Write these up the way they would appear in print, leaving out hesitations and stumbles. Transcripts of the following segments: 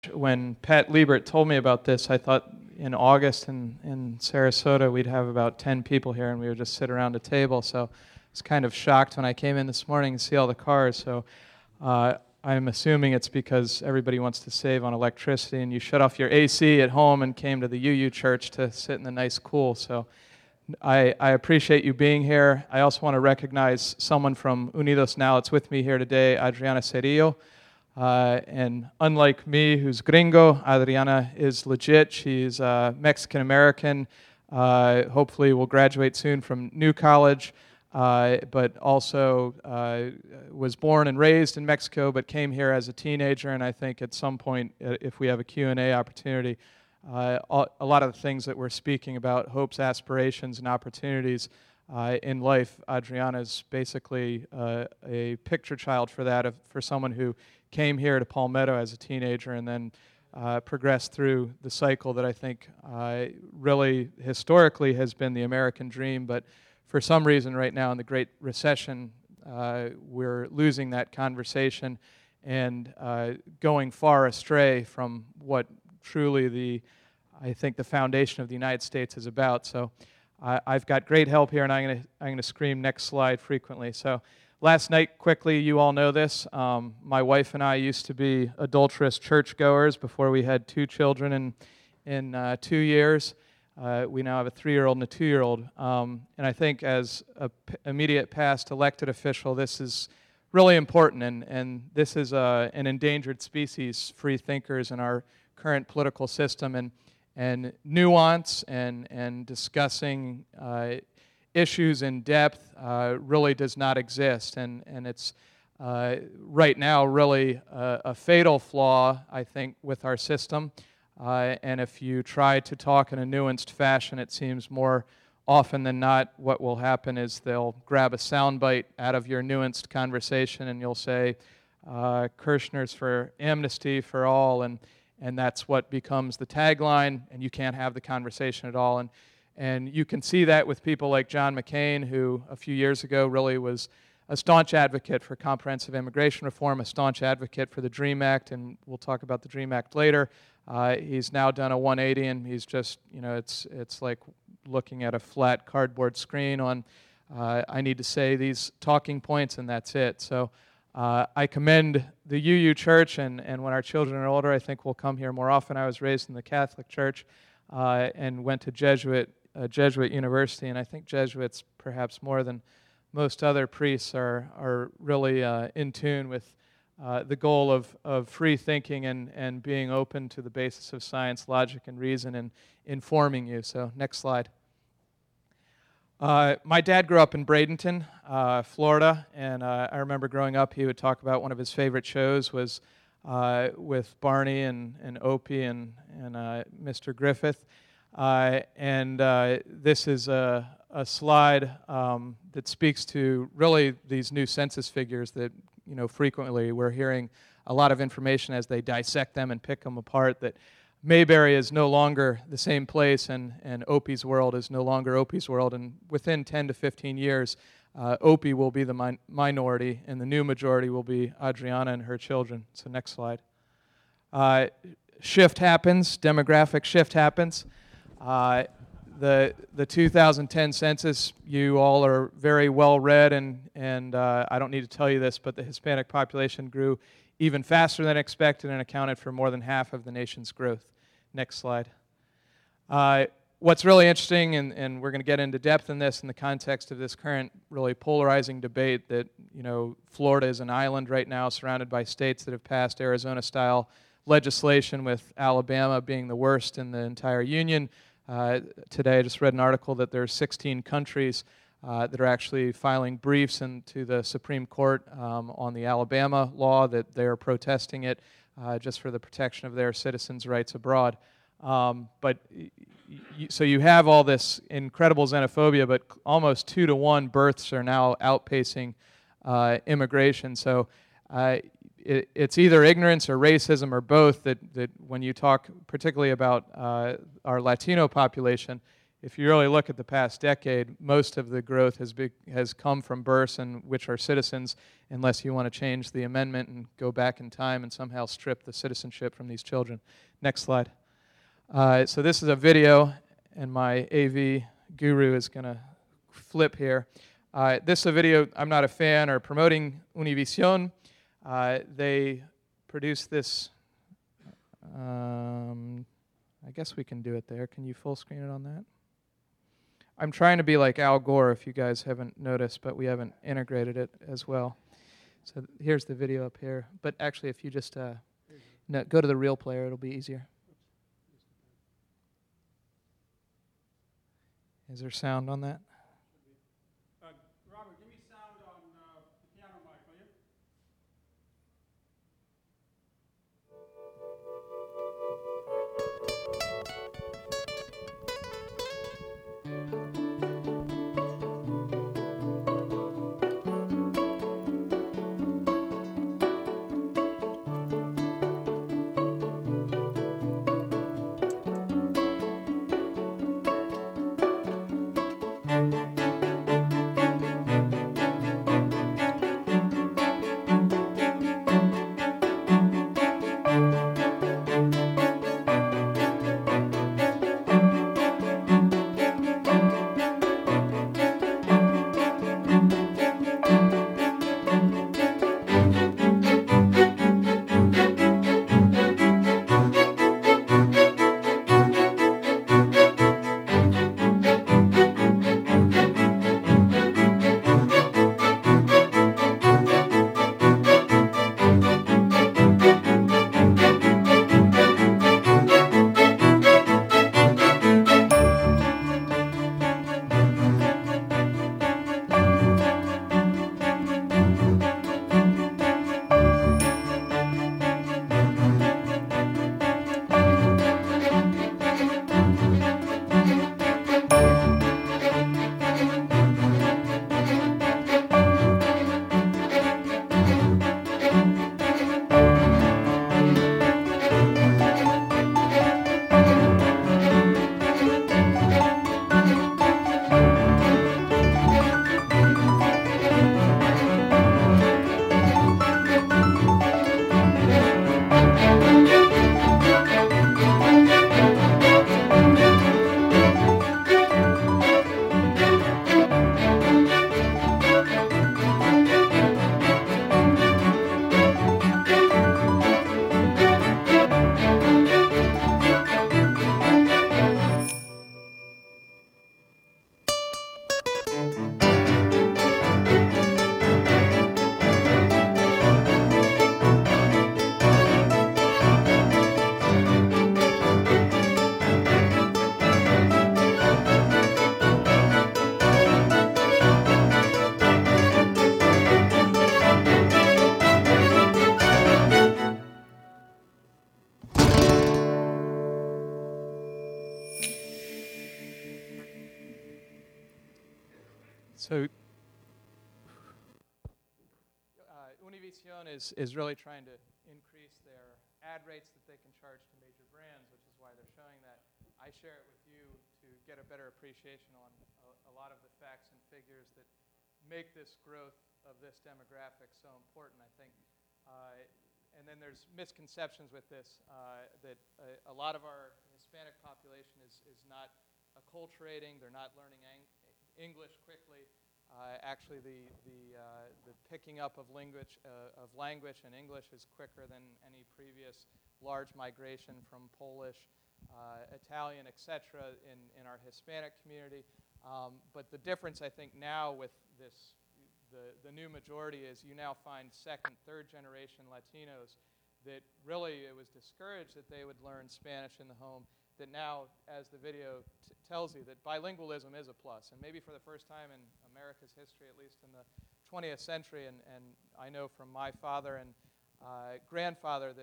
When Pat Liebert told me about this, I thought in August in Sarasota we'd have about 10 people here and we would just sit around a table. So I was kind of shocked when I came in this morning and see all the cars. So I'm assuming it's because everybody wants to save on electricity and you shut off your AC at home and came to the UU Church to sit in the nice cool. So I appreciate you being here. I also want to recognize someone from Unidos Now that's with me here today, Adriana Cerillo. And unlike me, who's gringo, Adriana is legit. She's Mexican-American. Hopefully will graduate soon from New College, but also was born and raised in Mexico, but came here as a teenager. And I think at some point, if we have a Q&A opportunity, a lot of the things that we're speaking about, hopes, aspirations, and opportunities in life, Adriana is basically a picture child for that, for someone who came here to Palmetto as a teenager and then progressed through the cycle that I think really historically has been the American dream, but for some reason right now in the Great Recession, we're losing that conversation and going far astray from what truly I think the foundation of the United States is about. So I've got great help here, and I'm going to scream next slide frequently. So last night, quickly, you all know this. My wife and I used to be adulterous churchgoers before we had 2 children in 2 years. We now have a 3-year-old and a 2-year-old. And I think as an immediate past elected official, this is really important. And this is an endangered species, free thinkers in our current political system. And nuance and discussing issues in depth really does not exist. And it's right now really a fatal flaw, I think, with our system. And if you try to talk in a nuanced fashion, it seems more often than not what will happen is they'll grab a soundbite out of your nuanced conversation and you'll say, Kirshner's for amnesty for all, and that's what becomes the tagline, and you can't have the conversation at all. And you can see that with people like John McCain, who a few years ago really was a staunch advocate for comprehensive immigration reform, a staunch advocate for the DREAM Act, and we'll talk about the DREAM Act later. He's now done a 180, and he's just, it's like looking at a flat cardboard screen on, I need to say these talking points, and that's it. So I commend the UU Church, and when our children are older, I think we'll come here more often. I was raised in the Catholic Church and went to Jesuit University, and I think Jesuits, perhaps more than most other priests, are really in tune with the goal of free thinking and being open to the basis of science, logic, and reason, and informing you. So next slide. My dad grew up in Bradenton, Florida, and I remember growing up, he would talk about one of his favorite shows was with Barney and Opie and Mr. Griffith. This is a slide that speaks to really these new census figures that, frequently we're hearing a lot of information as they dissect them and pick them apart, that Mayberry is no longer the same place, and Opie's world is no longer Opie's world. And within 10 to 15 years, Opie will be the minority, and the new majority will be Adriana and her children. So next slide. Shift happens, demographic shift happens. The 2010 census, you all are very well read, and I don't need to tell you this, but the Hispanic population grew even faster than expected and accounted for more than half of the nation's growth. Next slide. What's really interesting, and we're going to get into depth in this in the context of this current really polarizing debate that, Florida is an island right now surrounded by states that have passed Arizona-style legislation, with Alabama being the worst in the entire union. Today I just read an article that there are 16 countries that are actually filing briefs to the Supreme Court on the Alabama law, that they are protesting it just for the protection of their citizens' rights abroad. So you have all this incredible xenophobia, but almost 2-to-1 births are now outpacing immigration. So it's either ignorance or racism or both that when you talk particularly about our Latino population, if you really look at the past decade, most of the growth has come from births and which are citizens, unless you want to change the amendment and go back in time and somehow strip the citizenship from these children. Next slide. So this is a video, and my AV guru is going to flip here. This is a video. I'm not a fan or promoting Univision. They produced this. I guess we can do it there. Can you full screen it on that? I'm trying to be like Al Gore, if you guys haven't noticed, but we haven't integrated it as well. So here's the video up here. But actually, if you just go to the real player, it'll be easier. Is there sound on that? Robert, give me sound on the piano mic, will you? So Univision is really trying to increase their ad rates that they can charge to major brands, which is why they're showing that. I share it with you to get a better appreciation on a lot of the facts and figures that make this growth of this demographic so important, I think. And then there's misconceptions with this, that a lot of our Hispanic population is not acculturating, they're not learning English quickly. Actually, the picking up of language and English is quicker than any previous large migration from Polish, Italian, etc. in our Hispanic community. But the difference, I think, now with this, the new majority is you now find second, third generation Latinos that really it was discouraged that they would learn Spanish in the home. That now, as the video tells you, that bilingualism is a plus. And maybe for the first time in America's history, at least in the 20th century, and I know from my father and grandfather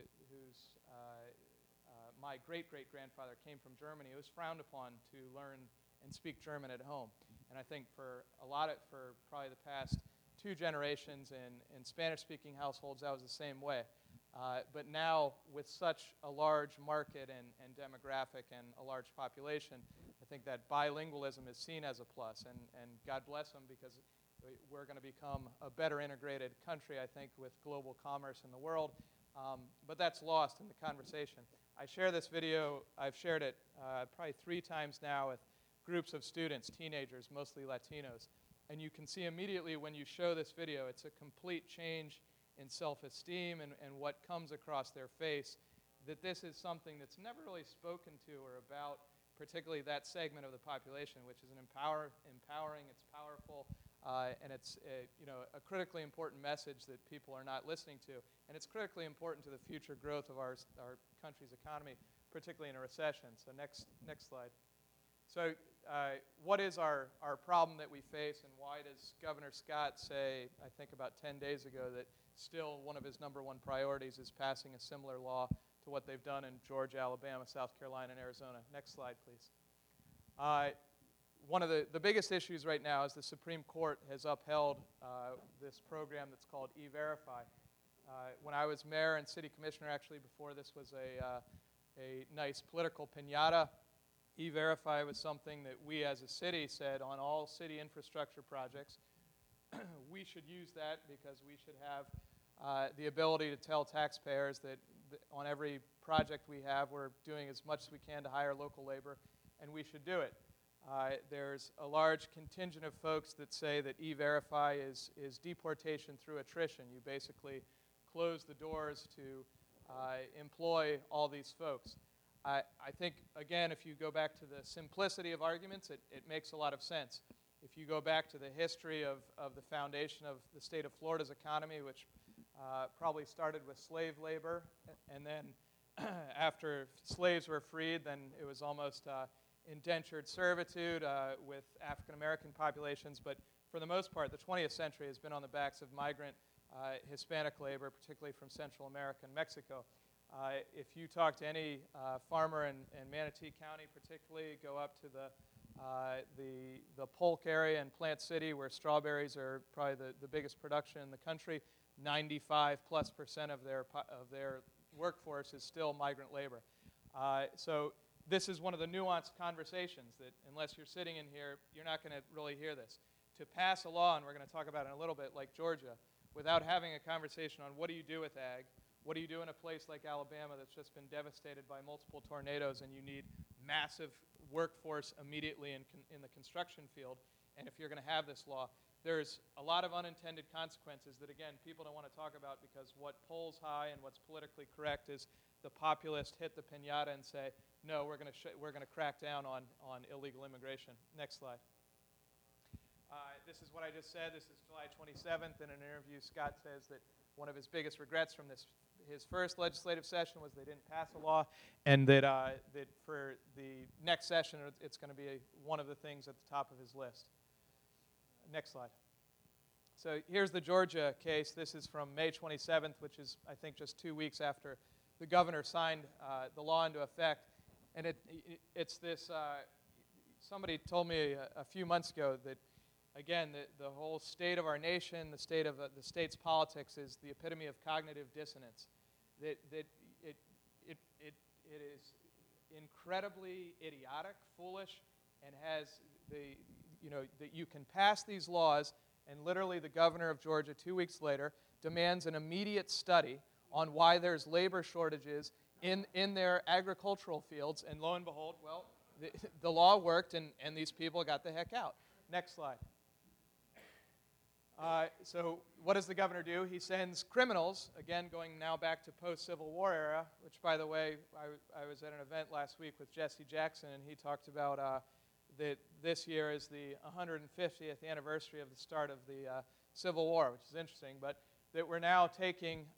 my great-great-grandfather came from Germany, it was frowned upon to learn and speak German at home. And I think for probably the past 2 generations in Spanish-speaking households, that was the same way. But now, with such a large market and demographic and a large population, I think that bilingualism is seen as a plus, and God bless them, because we're going to become a better integrated country, I think, with global commerce in the world. But that's lost in the conversation. I share this video, I've shared it probably 3 times now with groups of students, teenagers, mostly Latinos. And you can see immediately when you show this video, it's a complete change in self-esteem and what comes across their face, that this is something that's never really spoken to or about, particularly that segment of the population, which is an empowering, it's powerful, and it's a critically important message that people are not listening to. And it's critically important to the future growth of our country's economy, particularly in a recession. So next slide. So what is our problem that we face, and why does Governor Scott say, I think about 10 days ago, that still one of his #1 priorities is passing a similar law to what they've done in Georgia, Alabama, South Carolina, and Arizona? Next slide, please. One of the biggest issues right now is the Supreme Court has upheld this program that's called E-Verify. When I was mayor and city commissioner, actually, before this was a nice political piñata, E-Verify was something that we as a city said on all city infrastructure projects, we should use that because we should have the ability to tell taxpayers that on every project we have, we're doing as much as we can to hire local labor, and we should do it. There's a large contingent of folks that say that E-Verify is deportation through attrition. You basically close the doors to employ all these folks. I think, again, if you go back to the simplicity of arguments, it makes a lot of sense. If you go back to the history of the foundation of the state of Florida's economy, which probably started with slave labor, and then after slaves were freed, then it was almost indentured servitude with African-American populations. But for the most part, the 20th century has been on the backs of migrant Hispanic labor, particularly from Central America and Mexico. If you talk to any farmer in Manatee County particularly, go up to the Polk area in Plant City, where strawberries are probably the biggest production in the country, 95+% of their workforce is still migrant labor. So this is one of the nuanced conversations that unless you're sitting in here, you're not going to really hear this. To pass a law, and we're going to talk about it in a little bit, like Georgia, without having a conversation on what do you do with ag, what do you do in a place like Alabama that's just been devastated by multiple tornadoes and you need massive workforce immediately in the construction field, and if you're going to have this law, there's a lot of unintended consequences that, again, people don't want to talk about because what polls high and what's politically correct is the populist hit the piñata and say, no, we're going to crack down on illegal immigration. Next slide. This is what I just said. This is July 27th. In an interview, Scott says that one of his biggest regrets from his first legislative session was they didn't pass a law, and that for the next session, it's going to be one of the things at the top of his list. Next slide. So here's the Georgia case. This is from May 27th, which is, I think, just 2 weeks after the governor signed the law into effect. And it's this, somebody told me a few months ago that, again, the whole state of our nation, the state of the state's politics is the epitome of cognitive dissonance. That it is incredibly idiotic, foolish, and has that you can pass these laws, and literally the governor of Georgia 2 weeks later demands an immediate study on why there's labor shortages in their agricultural fields, and lo and behold, well, the law worked and these people got the heck out. Next slide. So what does the governor do? He sends criminals, again going now back to post-Civil War era, which, by the way, I was at an event last week with Jesse Jackson, and he talked about that this year is the 150th anniversary of the start of the Civil War, which is interesting, but that we're now taking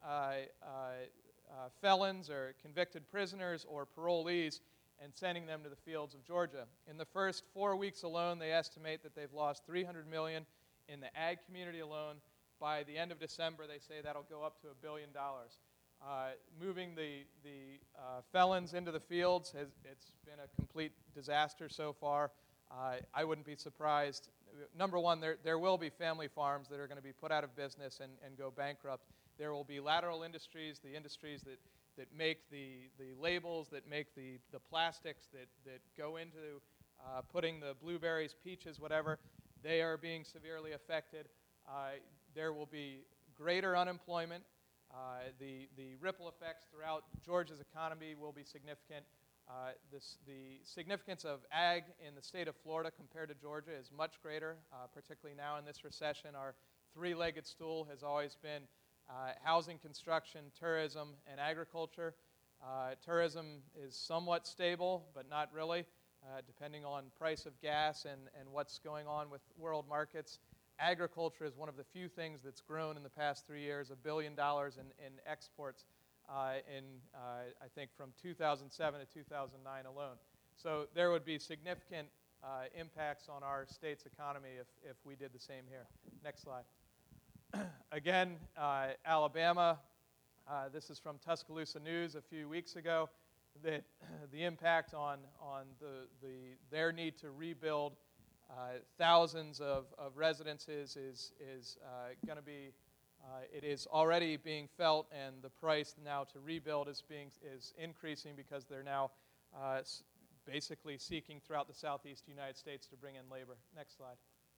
felons or convicted prisoners or parolees and sending them to the fields of Georgia. In the first 4 weeks alone, they estimate that they've lost $300 million in the ag community alone. By the end of December, they say that'll go up to $1 billion. Moving the felons into the fields, it's been a complete disaster so far. I wouldn't be surprised. Number one, there will be family farms that are going to be put out of business and go bankrupt. There will be lateral industries, the industries that make the labels, that make the plastics that go into putting the blueberries, peaches, whatever, they are being severely affected. There will be greater unemployment. The ripple effects throughout Georgia's economy will be significant. The significance of ag in the state of Florida compared to Georgia is much greater, particularly now in this recession. Our three-legged stool has always been housing, construction, tourism, and agriculture. Tourism is somewhat stable, but not really, depending on price of gas and what's going on with world markets. Agriculture is one of the few things that's grown in the past 3 years, $1 billion in exports I think, from 2007 to 2009 alone. So there would be significant impacts on our state's economy if we did the same here. Next slide. Again, Alabama, this is from Tuscaloosa News a few weeks ago, that the impact on their need to rebuild thousands of residences is going to be, it is already being felt, and the price now to rebuild is increasing because they're now basically seeking throughout the southeast United States to bring in labor. Next slide.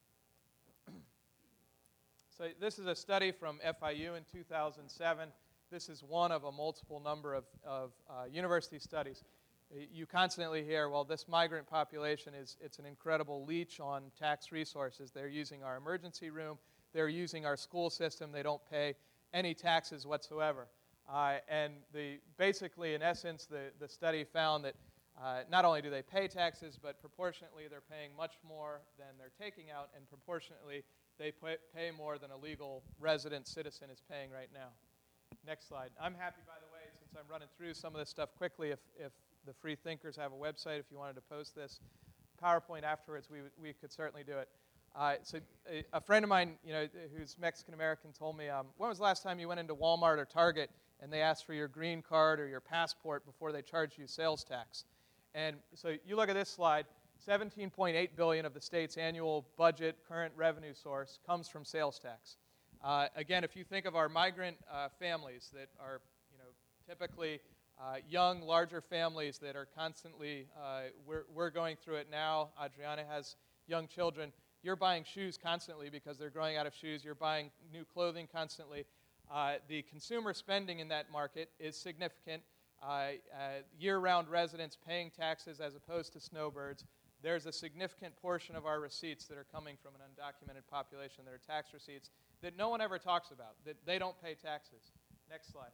So this is a study from FIU in 2007. This is one of a multiple number of university studies. You constantly hear, well, this migrant population it's an incredible leech on tax resources. They're using our emergency room. They're using our school system. They don't pay any taxes whatsoever. And basically, in essence, the study found that not only do they pay taxes, but proportionately they're paying much more than they're taking out, and proportionately they pay more than a legal resident citizen is paying right now. Next slide. I'm happy, by the way, since I'm running through some of this stuff quickly, if the Free Thinkers have a website, if you wanted to post this PowerPoint afterwards, we could certainly do it. So a friend of mine, who's Mexican-American told me, when was the last time you went into Walmart or Target and they asked for your green card or your passport before they charged you sales tax? And so you look at this slide, $17.8 billion of the state's annual budget, current revenue source, comes from sales tax. Again, if you think of our migrant families that are, typically young, larger families that are constantly, we're going through it now. Adriana has young children. You're buying shoes constantly because they're growing out of shoes. You're buying new clothing constantly. The consumer spending in that market is significant. Year-round residents paying taxes as opposed to snowbirds. There's a significant portion of our receipts that are coming from an undocumented population that are tax receipts that no one ever talks about, that they don't pay taxes. Next slide.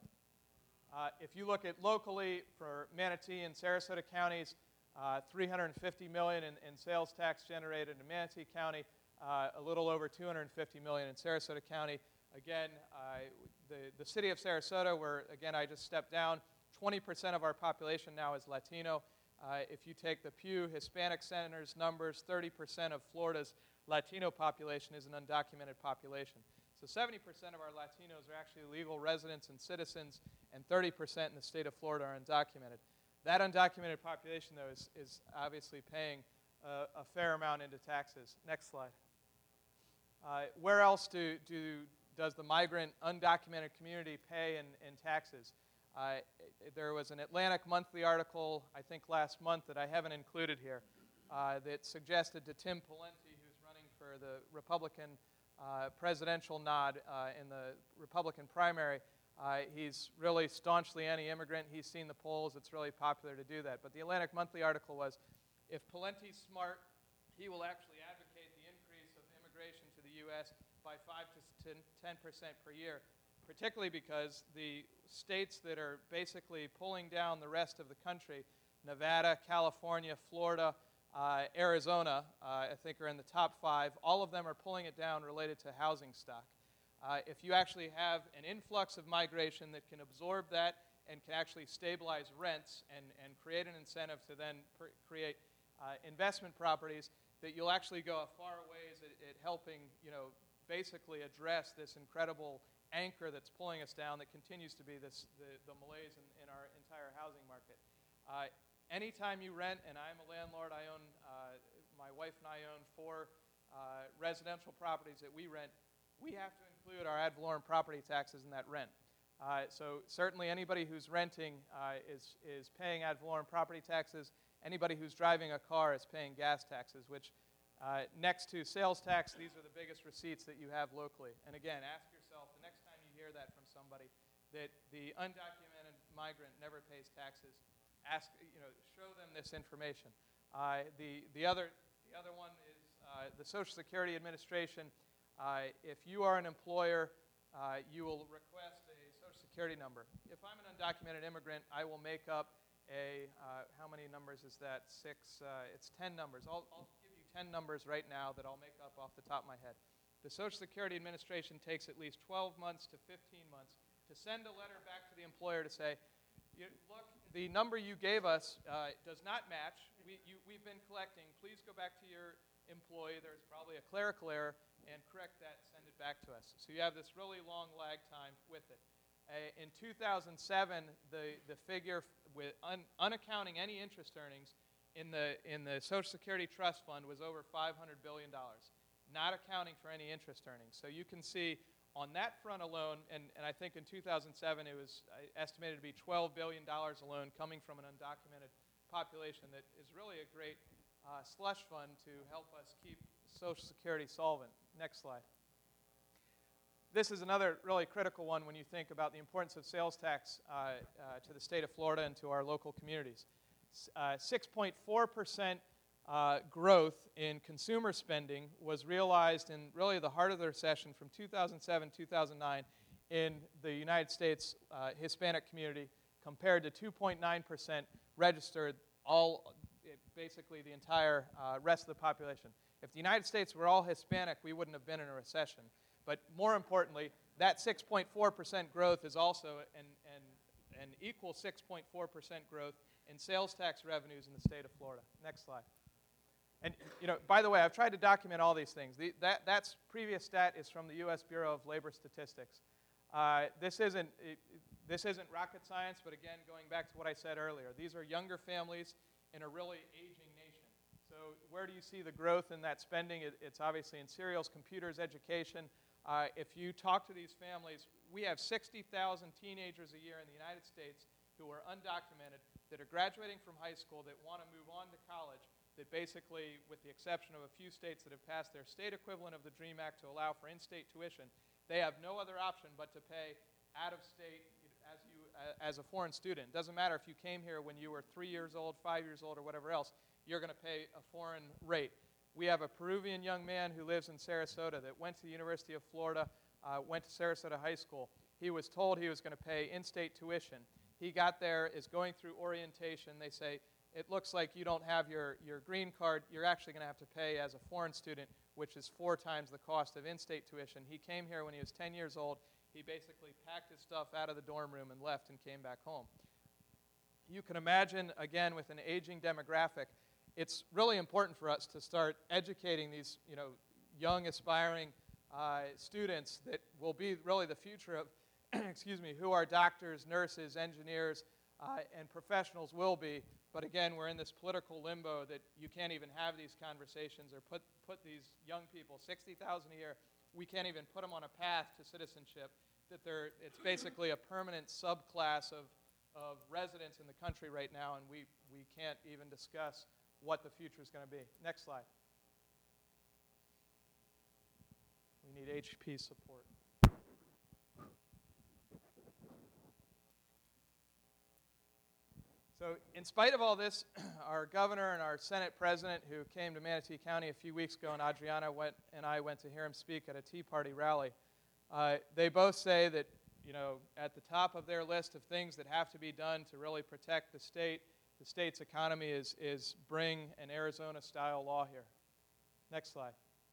If you look at locally for Manatee and Sarasota counties, $350 million in sales tax generated in Manatee County, a little over $250 million in Sarasota County. Again, the city of Sarasota, where, again, I just stepped down, 20% of our population now is Latino. If you take the Pew Hispanic Center's numbers, 30% of Florida's Latino population is an undocumented population. So 70% of our Latinos are actually legal residents and citizens, and 30% in the state of Florida are undocumented. That undocumented population, though, is obviously paying a fair amount into taxes. Next slide. Where else does the migrant undocumented community pay in taxes? There was an Atlantic Monthly article, I think last month, that I haven't included here, that suggested to Tim Pawlenty, who's running for the Republican presidential nod in the Republican primary. He's really staunchly anti-immigrant. He's seen the polls. It's really popular to do that. But the Atlantic Monthly article was, if Pawlenty's smart, he will actually advocate the increase of immigration to the U.S. by 5 to 10% per year, particularly because the states that are basically pulling down the rest of the country, Nevada, California, Florida, Arizona, I think are in the top 5. All of them are pulling it down related to housing stock. If you actually have an influx of migration that can absorb that and can actually stabilize rents and create an incentive to then create investment properties, that you'll actually go a far ways at helping, basically address this incredible anchor that's pulling us down that continues to be the malaise in our entire housing market. Anytime you rent, and I'm a landlord, my wife and I own 4 residential properties that we rent, we have to include our ad valorem property taxes in that rent. So certainly anybody who's renting is paying ad valorem property taxes. Anybody who's driving a car is paying gas taxes, which next to sales tax, these are the biggest receipts that you have locally. And again, ask yourself the next time you hear that from somebody, that the undocumented migrant never pays taxes. Show them this information. The other one is the Social Security Administration. If you are an employer, you will request a Social Security number. If I'm an undocumented immigrant, I will make up how many numbers is that? 6, it's 10 numbers. I'll give you 10 numbers right now that I'll make up off the top of my head. The Social Security Administration takes at least 12 months to 15 months to send a letter back to the employer to say, look, the number you gave us does not match. We've been collecting. Please go back to your employee. There's probably a clerical error, and correct that, send it back to us. So you have this really long lag time with it. In 2007, the figure with unaccounting any interest earnings in the Social Security Trust Fund was over $500 billion, not accounting for any interest earnings. So you can see on that front alone, and I think in 2007 it was estimated to be $12 billion alone coming from an undocumented population that is really a great slush fund to help us keep Social Security solvent. Next slide. This is another really critical one when you think about the importance of sales tax to the state of Florida and to our local communities. 6.4% growth in consumer spending was realized in really the heart of the recession from 2007-2009 in the United States Hispanic community, compared to 2.9% registered basically the entire rest of the population. If the United States were all Hispanic, we wouldn't have been in a recession. But more importantly, that 6.4% growth is also an equal 6.4% growth in sales tax revenues in the state of Florida. Next slide. And by the way, I've tried to document all these things. That's previous stat is from the U.S. Bureau of Labor Statistics. This isn't rocket science, but again, going back to what I said earlier, these are younger families in a really aging nation. So where do you see the growth in that spending? It's obviously in cereals, computers, education. If you talk to these families, we have 60,000 teenagers a year in the United States who are undocumented, that are graduating from high school, that want to move on to college, that basically, with the exception of a few states that have passed their state equivalent of the DREAM Act to allow for in-state tuition, they have no other option but to pay out of state as a foreign student. It doesn't matter if you came here when you were 3 years old, 5 years old, or whatever else, you're going to pay a foreign rate. We have a Peruvian young man who lives in Sarasota that went to the University of Florida, went to Sarasota High School. He was told he was going to pay in-state tuition. He got there, is going through orientation. They say, it looks like you don't have your green card. You're actually going to have to pay as a foreign student, which is 4 times the cost of in-state tuition. He came here when he was 10 years old. He basically packed his stuff out of the dorm room and left and came back home. You can imagine, again, with an aging demographic, it's really important for us to start educating these young, aspiring students that will be really the future of, who our doctors, nurses, engineers, and professionals will be. But again, we're in this political limbo that you can't even have these conversations or put these young people, 60,000 a year, we can't even put them on a path to citizenship. It's basically a permanent subclass of residents in the country right now, and we can't even discuss what the future is going to be. Next slide. We need HP support. So in spite of all this, our governor and our Senate president, who came to Manatee County a few weeks ago, and Adriana and I went to hear him speak at a Tea Party rally, they both say that, at the top of their list of things that have to be done to really protect the state's economy is bring an Arizona-style law here. Next slide.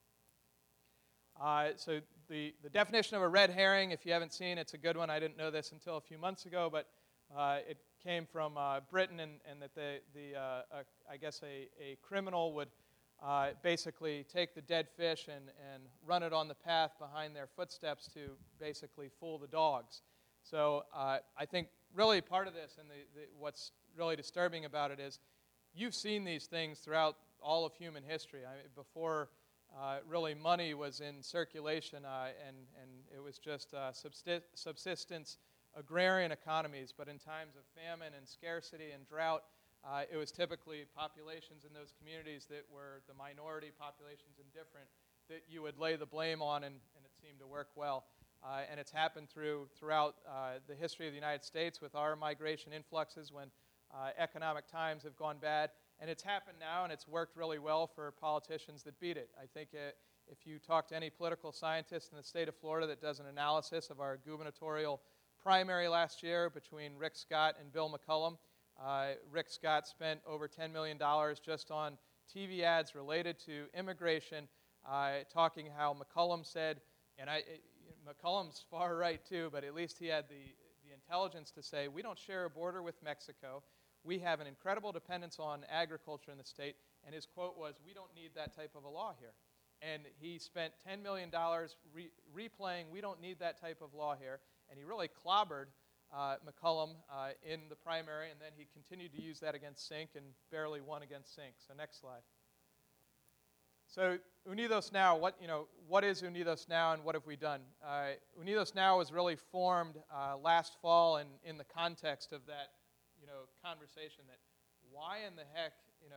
So the definition of a red herring, if you haven't seen, it's a good one. I didn't know this until a few months ago, but it came from Britain, and that I guess a criminal would basically take the dead fish and run it on the path behind their footsteps to basically fool the dogs. So I think really part of this, and what's really disturbing about it is you've seen these things throughout all of human history. Before really money was in circulation, and it was just subsistence agrarian economies, but in times of famine and scarcity and drought, it was typically populations in those communities that were the minority populations indifferent that you would lay the blame on, and it seemed to work well. And it's happened throughout the history of the United States with our migration influxes when economic times have gone bad. And it's happened now, and it's worked really well for politicians that beat it. I think if you talk to any political scientist in the state of Florida that does an analysis of our gubernatorial primary last year between Rick Scott and Bill McCollum, Rick Scott spent over $10 million just on TV ads related to immigration, talking how McCollum said, and McCollum's far right too, but at least he had the intelligence to say, we don't share a border with Mexico. We have an incredible dependence on agriculture in the state. And his quote was, we don't need that type of a law here. And he spent $10 million replaying, we don't need that type of law here. And he really clobbered McCollum in the primary, and then he continued to use that against Sink and barely won against Sink. So next slide. So Unidos Now, what is Unidos Now and what have we done? Unidos Now was really formed last fall in the context of that conversation that why in the heck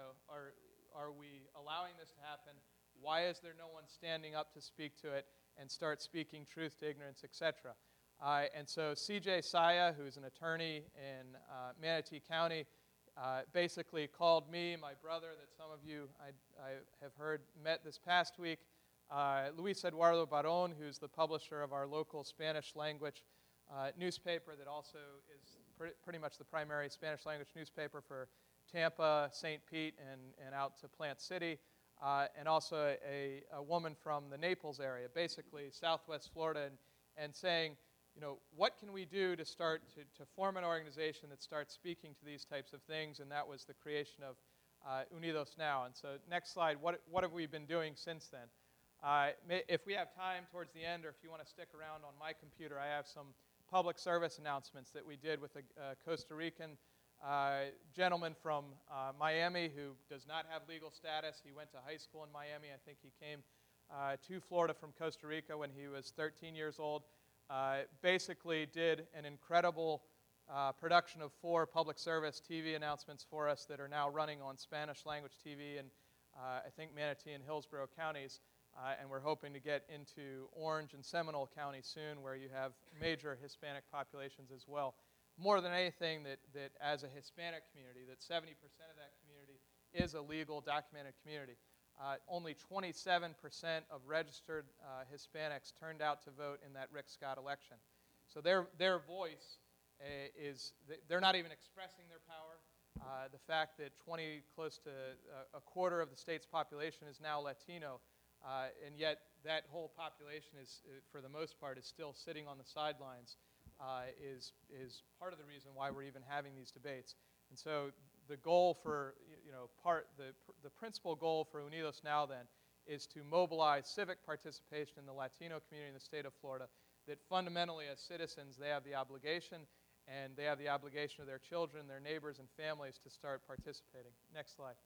are we allowing this to happen? Why is there no one standing up to speak to it and start speaking truth to ignorance, etc.? And so C.J. Saya, who's an attorney in Manatee County, basically called me, my brother, that some of you I have heard met this past week, Luis Eduardo Baron, who's the publisher of our local Spanish language newspaper that also is pretty much the primary Spanish language newspaper for Tampa, St. Pete, and out to Plant City, and also a woman from the Naples area, basically southwest Florida, and saying, what can we do to start to form an organization that starts speaking to these types of things? And that was the creation of Unidos Now. And so next slide, what have we been doing since then? If we have time towards the end, or if you want to stick around on my computer, I have some public service announcements that we did with a Costa Rican gentleman from Miami who does not have legal status. He went to high school in Miami. I think he came to Florida from Costa Rica when he was 13 years old. Basically did an incredible production of 4 public service TV announcements for us that are now running on Spanish language TV in, I think, Manatee and Hillsborough counties. And we're hoping to get into Orange and Seminole County soon, where you have major Hispanic populations as well. More than anything, that as a Hispanic community, that 70% of that community is a legal, documented community. Only 27% of registered Hispanics turned out to vote in that Rick Scott election. So their voice is, they're not even expressing their power. The fact that close to a quarter of the state's population is now Latino, and yet that whole population is, for the most part, is still sitting on the sidelines, is part of the reason why we're even having these debates. And so the goal for, the principal goal for Unidos Now then is to mobilize civic participation in the Latino community in the state of Florida, that fundamentally as citizens they have the obligation, and they have the obligation of their children, their neighbors, and families to start participating. Next slide.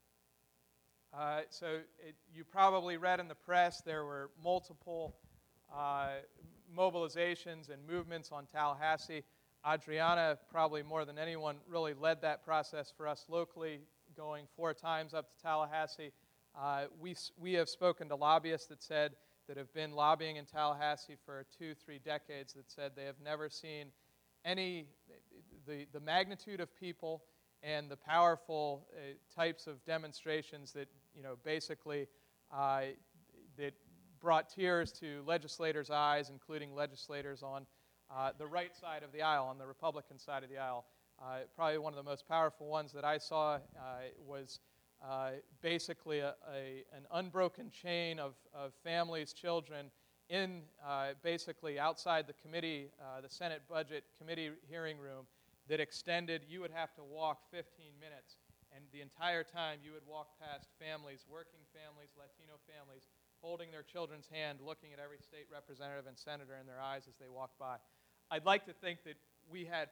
You probably read in the press there were multiple mobilizations and movements on Tallahassee. Adriana, probably more than anyone, really led that process for us locally, going 4 times up to Tallahassee. We have spoken to lobbyists that have been lobbying in Tallahassee for 2-3 decades, that said they have never seen the magnitude of people and the powerful types of demonstrations that basically that brought tears to legislators' eyes, including legislators on the right side of the aisle, on the Republican side of the aisle. Probably one of the most powerful ones that I saw was basically an unbroken chain of families, children, in basically outside the committee, the Senate Budget Committee hearing room, that extended. You would have to walk 15 minutes, and the entire time you would walk past families, working families, Latino families, holding their children's hand, looking at every state representative and senator in their eyes as they walked by. I'd like to think that we had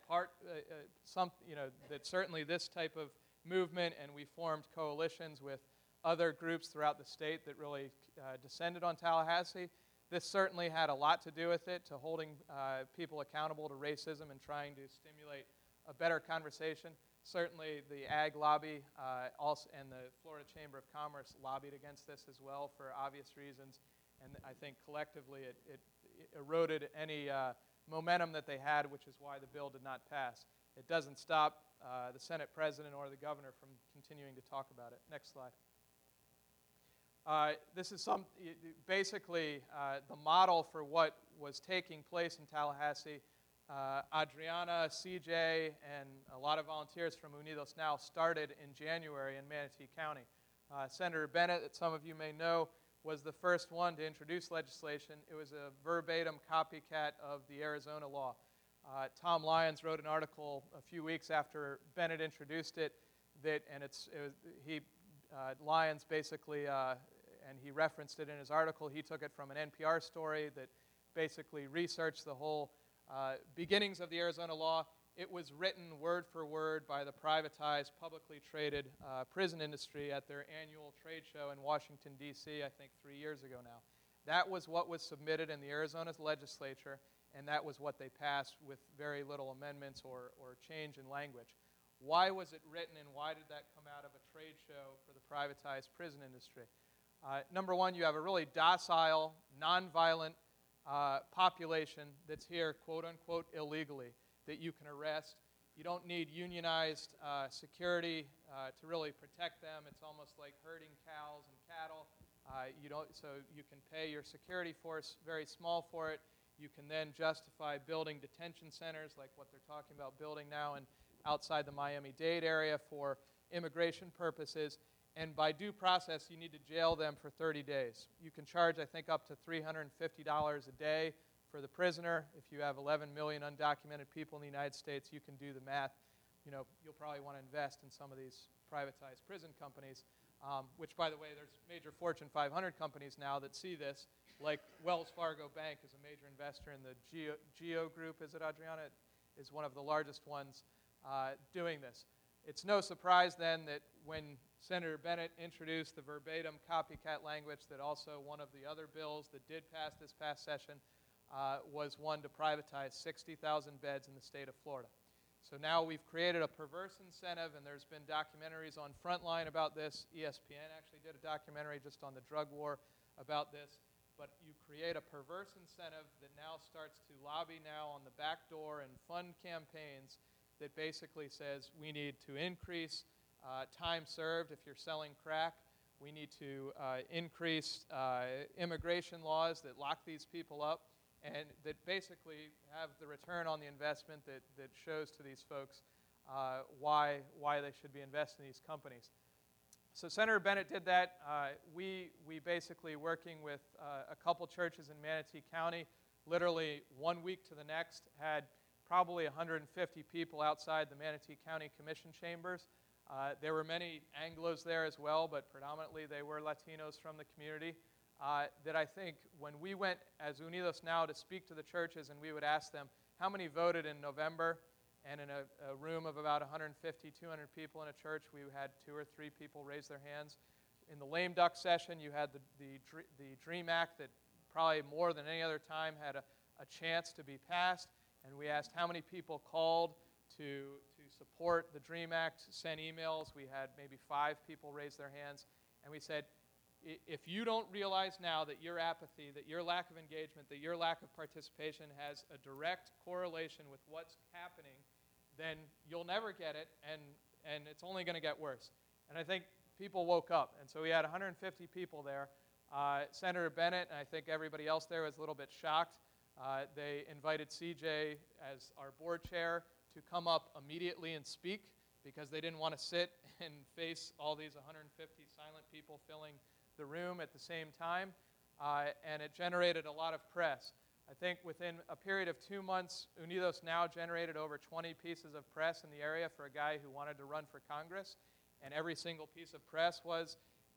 that certainly this type of movement, and we formed coalitions with other groups throughout the state that really descended on Tallahassee, This certainly had a lot to do with it, to holding people accountable to racism and trying to stimulate a better conversation. Certainly the ag lobby also, and the Florida Chamber of Commerce lobbied against this as well for obvious reasons. And I think collectively it eroded any momentum that they had, which is why the bill did not pass. It doesn't stop the Senate president or the governor from continuing to talk about it. Next slide. This is basically the model for what was taking place in Tallahassee. Adriana, CJ, and a lot of volunteers from Unidos Now started in January in Manatee County. Senator Bennett, that some of you may know, was the first one to introduce legislation. It was a verbatim copycat of the Arizona law. Tom Lyons wrote an article a few weeks after Bennett introduced it, Lyons basically, and he referenced it in his article, he took it from an NPR story that basically researched the whole beginnings of the Arizona law. It was written word for word by the privatized, publicly traded prison industry at their annual trade show in Washington, D.C., I think 3 years ago now. That was what was submitted in the Arizona legislature, and that was what they passed with very little amendments or change in language. Why was it written, and why did that come out of a trade show for the privatized prison industry? Number one, you have a really docile, nonviolent population that's here, quote unquote, illegally, that you can arrest. You don't need unionized security to really protect them. It's almost like herding cows and cattle. So you can pay your security force very small for it. You can then justify building detention centers like what they're talking about building now and outside the Miami-Dade area for immigration purposes. And by due process, you need to jail them for 30 days. You can charge, I think, up to $350 a day for the prisoner. If you have 11 million undocumented people in the United States, you can do the math. You'll probably want to invest in some of these privatized prison companies, which, by the way, there's major Fortune 500 companies now that see this, like Wells Fargo Bank is a major investor in the Geo Group, is it, Adriana? Is one of the largest ones doing this. It's no surprise then that when Senator Bennett introduced the verbatim copycat language, that also one of the other bills that did pass this past session was one to privatize 60,000 beds in the state of Florida. So now we've created a perverse incentive, and there's been documentaries on Frontline about this. ESPN actually did a documentary just on the drug war about this. But you create a perverse incentive that now starts to lobby now on the back door and fund campaigns that basically says we need to increase time served if you're selling crack. We need to increase immigration laws that lock these people up and that basically have the return on the investment that shows to these folks why they should be investing in these companies. So Senator Bennett did that. We basically, working with a couple churches in Manatee County, literally 1 week to the next, had probably 150 people outside the Manatee County Commission chambers. There were many Anglos there as well, but predominantly they were Latinos from the community. That I think when we went as Unidos Now to speak to the churches and we would ask them, how many voted in November? And in a room of about 150, 200 people in a church, we had 2 or 3 people raise their hands. In the lame duck session, you had the DREAM Act that probably more than any other time had a chance to be passed. And we asked how many people called to support the DREAM Act, send emails. We had maybe 5 people raise their hands. And we said, if you don't realize now that your apathy, that your lack of engagement, that your lack of participation has a direct correlation with what's happening, then you'll never get it, and it's only going to get worse. And I think people woke up. And so we had 150 people there. Senator Bennett, and I think everybody else there was a little bit shocked. They invited CJ as our board chair to come up immediately and speak because they didn't want to sit and face all these 150 silent people filling the room at the same time. And it generated a lot of press. I think within a period of 2 months, Unidos Now generated over 20 pieces of press in the area for a guy who wanted to run for Congress. And every single piece of press was,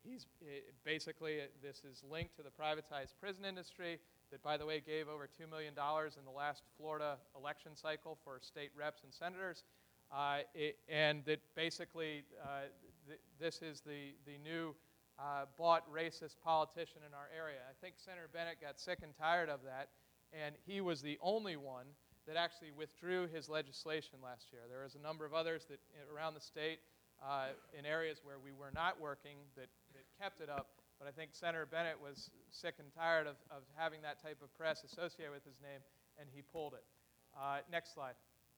basically, this is linked to the privatized prison industry that, by the way, gave over $2 million in the last Florida election cycle for state reps and senators. And that basically this is the new bought racist politician in our area. I think Senator Bennett got sick and tired of that, and he was the only one that actually withdrew his legislation last year. There was a number of others that around the state in areas where we were not working that kept it up, but I think Senator Bennett was sick and tired of having that type of press associated with his name, and he pulled it. Next slide.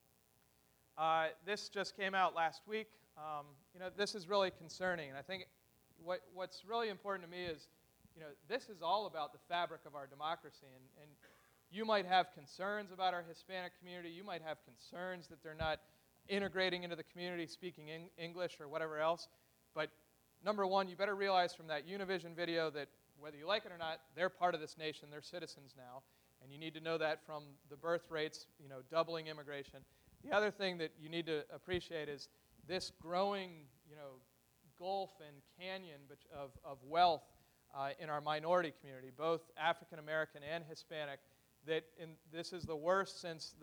This just came out last week. This is really concerning, and I think what's really important to me is, this is all about the fabric of our democracy, and you might have concerns about our Hispanic community. You might have concerns that they're not integrating into the community, speaking English or whatever else. But number one, you better realize from that Univision video that whether you like it or not, they're part of this nation. They're citizens now. And you need to know that from the birth rates, doubling immigration. The other thing that you need to appreciate is this growing, gulf and canyon of wealth in our minority community, both African American and Hispanic. This is the worst since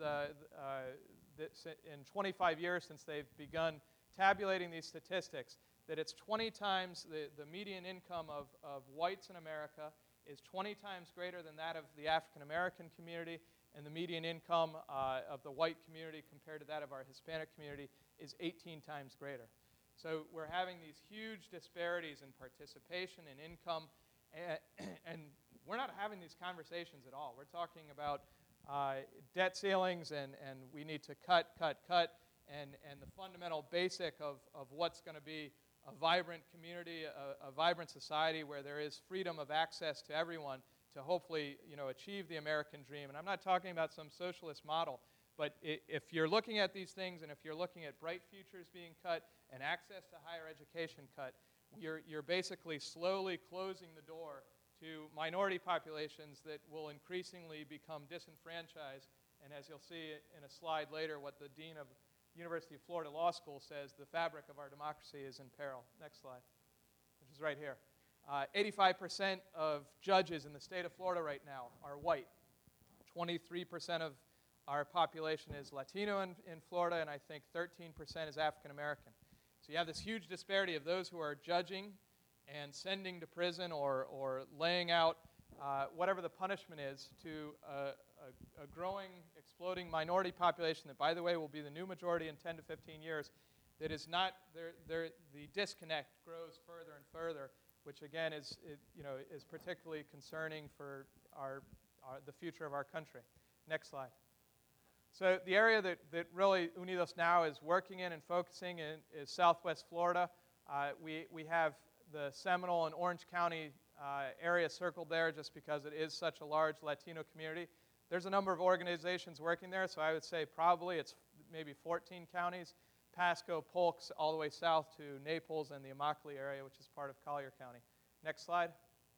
in 25 years since they've begun tabulating these statistics, that it's 20 times the median income of whites in America is 20 times greater than that of the African American community, and the median income of the white community compared to that of our Hispanic community is 18 times greater. So we're having these huge disparities in participation and income, and we're not having these conversations at all. We're talking about debt ceilings, and we need to cut, and the fundamental basic of what's going to be a vibrant community, a vibrant society where there is freedom of access to everyone to hopefully, achieve the American dream. And I'm not talking about some socialist model, but if you're looking at these things and if you're looking at bright futures being cut and access to higher education cut, you're basically slowly closing the door to minority populations that will increasingly become disenfranchised. And as you'll see in a slide later, what the dean of University of Florida Law School says, the fabric of our democracy is in peril. Next slide, which is right here. 85% of judges in the state of Florida right now are white. 23% of our population is Latino in Florida, and I think 13% is African American. So you have this huge disparity of those who are judging and sending to prison or laying out whatever the punishment is to a growing, exploding minority population that, by the way, will be the new majority in 10 to 15 years, that is not, the disconnect grows further and further, which again is particularly concerning for the future of our country. Next slide. So the area that really Unidos Now is working in and focusing in is Southwest Florida. We have the Seminole and Orange County area circled there just because it is such a large Latino community. There's a number of organizations working there, so I would say probably it's maybe 14 counties, Pasco, Polk, all the way south to Naples and the Immokalee area, which is part of Collier County. Next slide.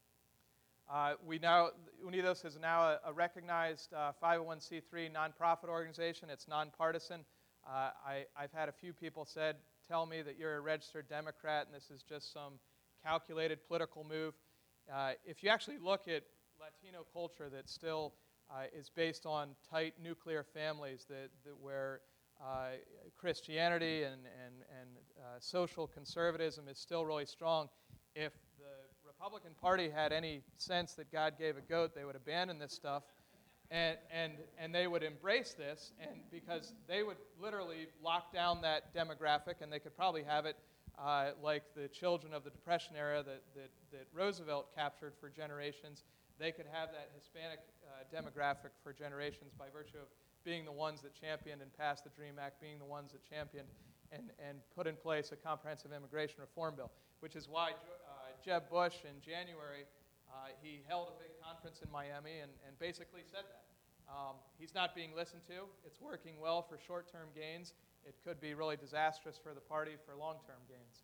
Unidos is now a recognized 501c3 nonprofit organization. It's nonpartisan. I've had a few people tell me that you're a registered Democrat and this is just some calculated political move. If you actually look at Latino culture that still is based on tight nuclear families where Christianity and social conservatism is still really strong, if the Republican Party had any sense that God gave a goat, they would abandon this stuff and they would embrace this, and because they would literally lock down that demographic, and they could probably have it like the children of the Depression era that Roosevelt captured for generations. They could have that Hispanic demographic for generations by virtue of being the ones that championed and passed the DREAM Act, being the ones that championed and put in place a comprehensive immigration reform bill, which is why Jeb Bush in January, he held a big conference in Miami and basically said that. He's not being listened to. It's working well for short-term gains. It could be really disastrous for the party for long-term gains.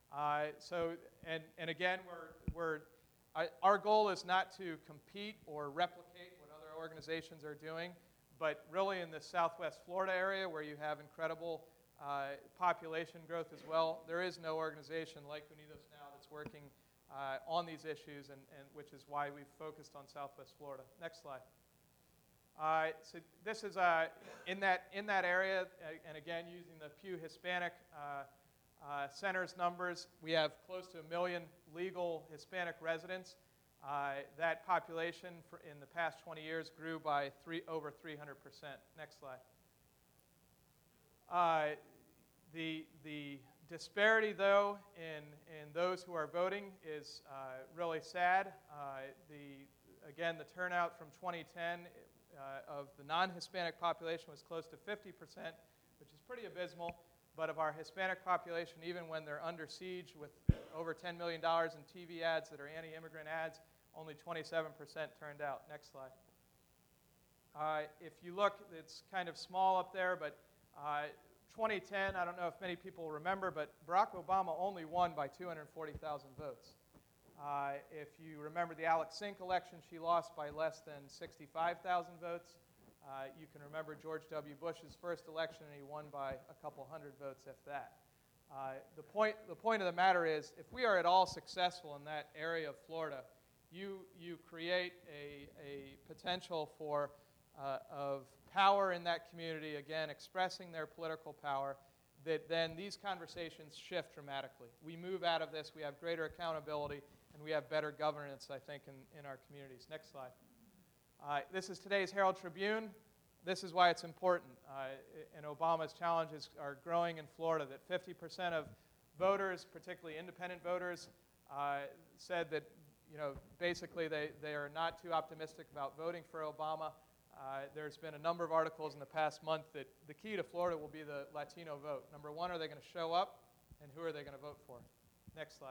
Again, our goal is not to compete or replicate what other organizations are doing, but really in the Southwest Florida area where you have incredible population growth as well, there is no organization like Unidos Now that's working on these issues, and which is why we've focused on Southwest Florida. Next slide. So this is in that area, and again using the Pew Hispanic center's numbers, we have close to 1 million legal Hispanic residents. That population in the past 20 years grew by over 300%. Next slide. The disparity, though, in those who are voting is really sad. Again, the turnout from 2010 of the non-Hispanic population was close to 50%, which is pretty abysmal. But of our Hispanic population, even when they're under siege with over $10 million in TV ads that are anti-immigrant ads, only 27% turned out. Next slide. If you look, it's kind of small up there, but 2010, I don't know if many people remember, but Barack Obama only won by 240,000 votes. If you remember the Alex Sink election, she lost by less than 65,000 votes. You can remember George W. Bush's first election, and he won by a couple hundred votes, if that. The point of the matter is, if we are at all successful in that area of Florida, you create a potential for of power in that community, again, expressing their political power, that then these conversations shift dramatically. We move out of this, we have greater accountability, and we have better governance, I think, in our communities. Next slide. This is today's Herald Tribune. This is why it's important. And Obama's challenges are growing in Florida, that 50% of voters, particularly independent voters, said that, basically they are not too optimistic about voting for Obama. There's been a number of articles in the past month that the key to Florida will be the Latino vote. Number one, are they going to show up, and who are they going to vote for? Next slide.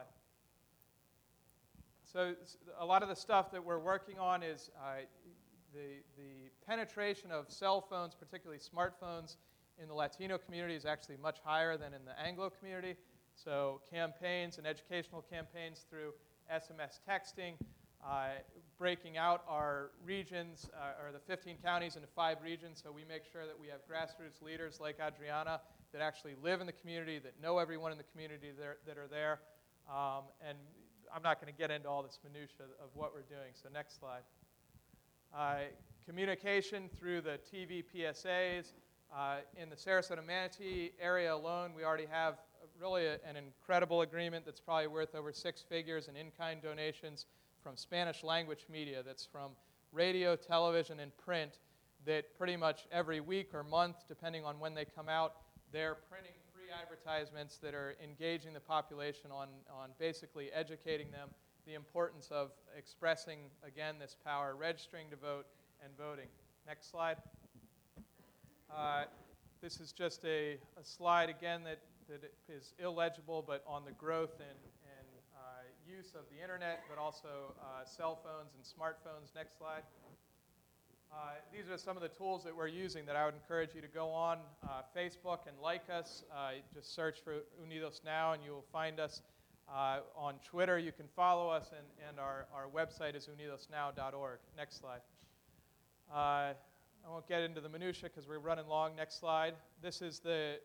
So a lot of the stuff that we're working on is the penetration of cell phones, particularly smartphones, in the Latino community is actually much higher than in the Anglo community. So campaigns and educational campaigns through SMS texting, breaking out our regions, or the 15 counties into 5 regions, so we make sure that we have grassroots leaders like Adriana that actually live in the community, that know everyone in the community that are there. And I'm not going to get into all this minutia of what we're doing, so next slide. Communication through the TV PSAs. In the Sarasota-Manatee area alone, we already have really an incredible agreement that's probably worth over 6 figures in in-kind donations from Spanish language media, that's from radio, television, and print, that pretty much every week or month, depending on when they come out, they're printing free advertisements that are engaging the population on basically educating them the importance of expressing, again, this power, registering to vote, and voting. Next slide. This is just a slide, again, that is illegible, but on the growth and use of the internet, but also cell phones and smartphones. Next slide. These are some of the tools that we're using that I would encourage you to go on Facebook and like us. Just search for Unidos Now, and you will find us. On Twitter, you can follow us, and our website is unidosnow.org. Next slide. I won't get into the minutia because we're running long. Next slide. This is the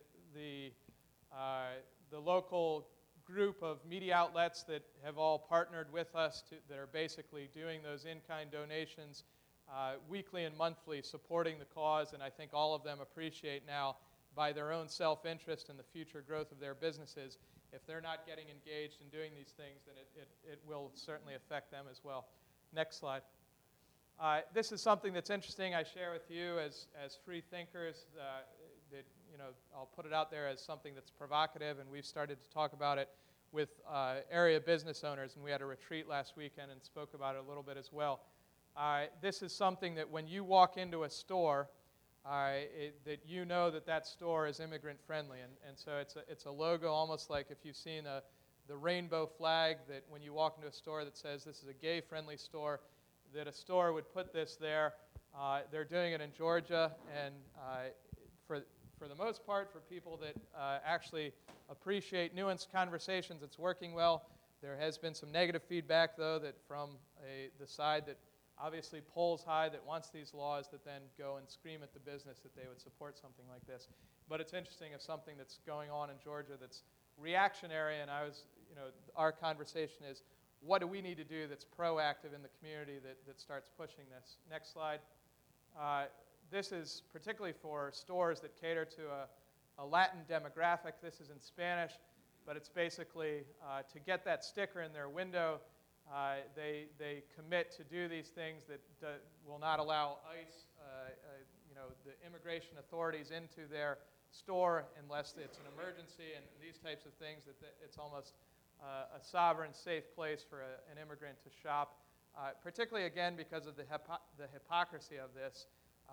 local group of media outlets that have all partnered with us that are basically doing those in-kind donations weekly and monthly, supporting the cause, and I think all of them appreciate now, by their own self-interest and the future growth of their businesses, if they're not getting engaged in doing these things, then it will certainly affect them as well. Next slide. This is something that's interesting I share with you as free thinkers. That, I'll put it out there as something that's provocative, and we've started to talk about it with area business owners, and we had a retreat last weekend and spoke about it a little bit as well. This is something that when you walk into a store, that you know that store is immigrant friendly, and so it's a logo almost like if you've seen the rainbow flag, that when you walk into a store that says this is a gay friendly store, that a store would put this there. They're doing it in Georgia, and for the most part, for people that actually appreciate nuanced conversations, it's working well. There has been some negative feedback, though, that from the side that obviously polls high, that wants these laws, that then go and scream at the business that they would support something like this. But it's interesting if something that's going on in Georgia that's reactionary, and our conversation is, what do we need to do that's proactive in the community that starts pushing this? Next slide. This is particularly for stores that cater to a Latin demographic. This is in Spanish. but it's basically to get that sticker in their window. They commit to do these things that will not allow ICE, the immigration authorities into their store unless it's an emergency, and these types of things. That it's almost a sovereign, safe place for an immigrant to shop. Particularly again because of the hypocrisy of this.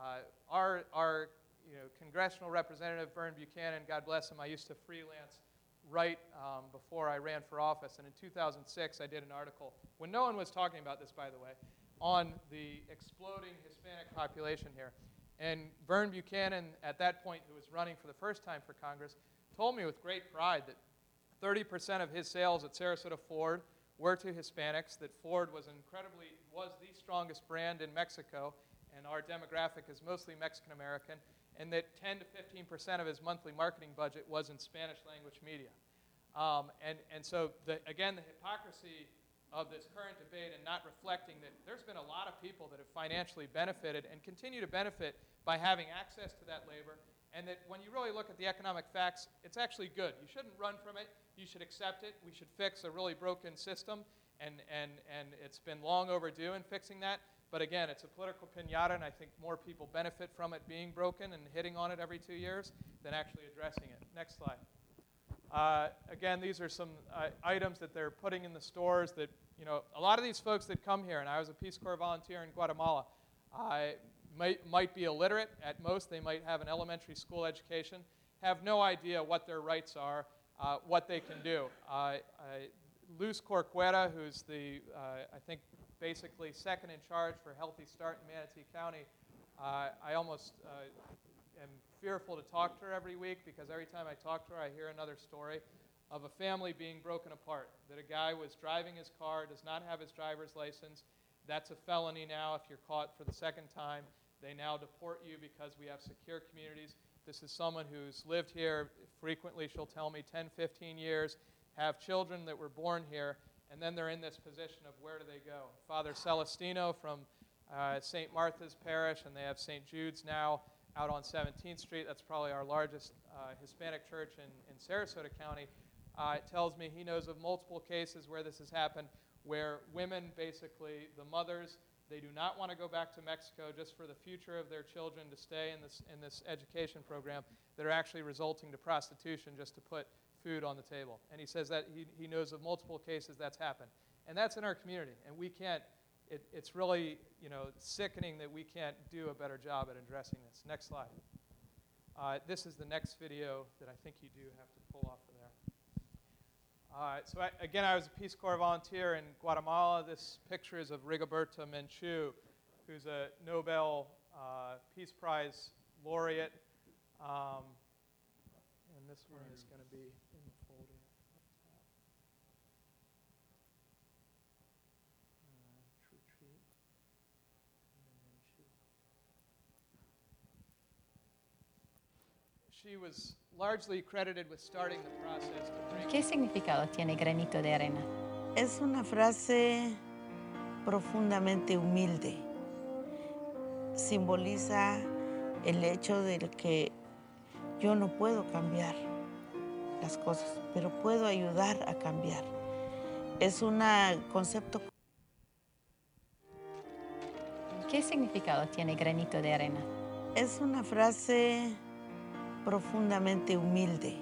Our congressional representative Vern Buchanan, God bless him, I used to freelance right before I ran for office, and in 2006 I did an article, when no one was talking about this, by the way, on the exploding Hispanic population here. And Vern Buchanan, at that point, who was running for the first time for Congress, told me with great pride that 30% of his sales at Sarasota Ford were to Hispanics, that Ford was the strongest brand in Mexico, and our demographic is mostly Mexican American, and that 10 to 15% of his monthly marketing budget was in Spanish language media. And so, again, the hypocrisy of this current debate and not reflecting that there's been a lot of people that have financially benefited and continue to benefit by having access to that labor, and that when you really look at the economic facts, it's actually good. You shouldn't run from it. You should accept it. We should fix a really broken system, and it's been long overdue in fixing that. But again, it's a political piñata, and I think more people benefit from it being broken and hitting on it every 2 years than actually addressing it. Next slide. Again, these are some items that they're putting in the stores that, a lot of these folks that come here, and I was a Peace Corps volunteer in Guatemala, might be illiterate. At most, they might have an elementary school education, have no idea what their rights are, what they can do. Luz Corcuera, who's I think, basically second in charge for Healthy Start in Manatee County, I almost am fearful to talk to her every week, because every time I talk to her, I hear another story of a family being broken apart, that a guy was driving his car, does not have his driver's license. That's a felony now if you're caught for the second time. They now deport you because we have secure communities. This is someone who's lived here frequently, she'll tell me, 10, 15 years, have children that were born here, and then they're in this position of where do they go? Father Celestino from St. Martha's Parish, and they have St. Jude's now out on 17th Street. That's probably our largest Hispanic church in Sarasota County. Tells me he knows of multiple cases where this has happened, where women, basically the mothers, they do not want to go back to Mexico just for the future of their children to stay in this education program, that are actually resulting to prostitution just to put food on the table. And he says that he knows of multiple cases that's happened. And that's in our community. And we can't, it's really sickening that we can't do a better job at addressing this. Next slide. This is the next video that I think you do have to pull off of there. So again, I was a Peace Corps volunteer in Guatemala. This picture is of Rigoberta Menchú, who's a Nobel Peace Prize laureate. And this one is going to be in the folder. True Treat. She was largely credited with starting the process to bring... ¿Qué significado tiene granito de arena? Es una frase profundamente humilde. Simboliza el hecho de que yo no puedo cambiar las cosas, pero puedo ayudar a cambiar. Es un concepto. ¿Qué significado tiene granito de arena? Es una frase profundamente humilde.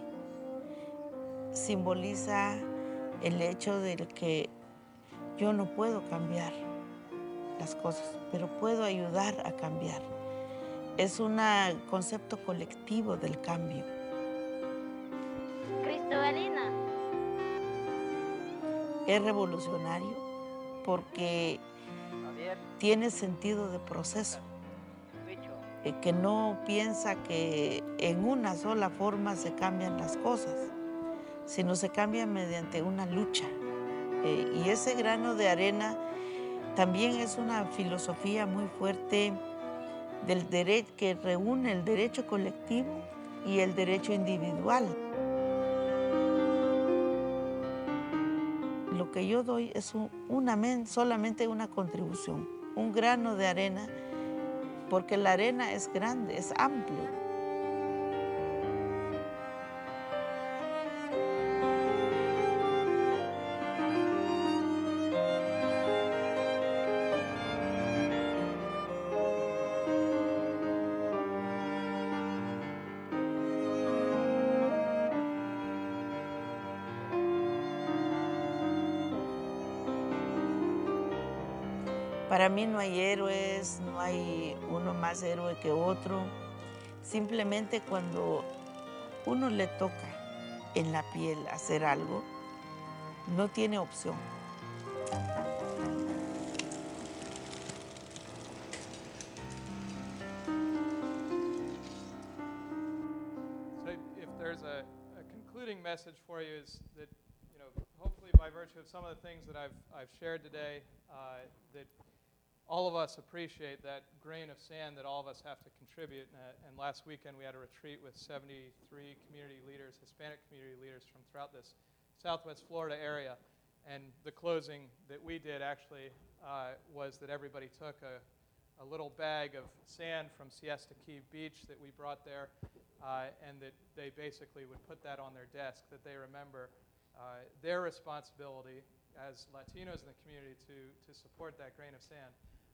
Simboliza el hecho de que yo no puedo cambiar las cosas, pero puedo ayudar a cambiar. Es un concepto colectivo del cambio. Cristobalina. Es revolucionario porque tiene sentido de proceso. Que no piensa que en una sola forma se cambian las cosas, sino se cambian mediante una lucha. Y ese grano de arena también es una filosofía muy fuerte del derecho, que reúne el derecho colectivo y el derecho individual. Lo que yo doy es solamente una contribución, un grano de arena, porque la arena es grande, es amplio. Para mí no hay héroes, no hay uno más héroe que otro. Simplemente cuando uno le toca en la piel hacer algo, no tiene opción. So if there's a concluding message for you is that, hopefully by virtue of some of the things that I've shared today, that all of us appreciate that grain of sand that all of us have to contribute. And last weekend we had a retreat with 73 community leaders, Hispanic community leaders from throughout this Southwest Florida area. And the closing that we did actually was that everybody took a little bag of sand from Siesta Key Beach that we brought there, and that they basically would put that on their desk, that they remember their responsibility as Latinos in the community to support that grain of sand.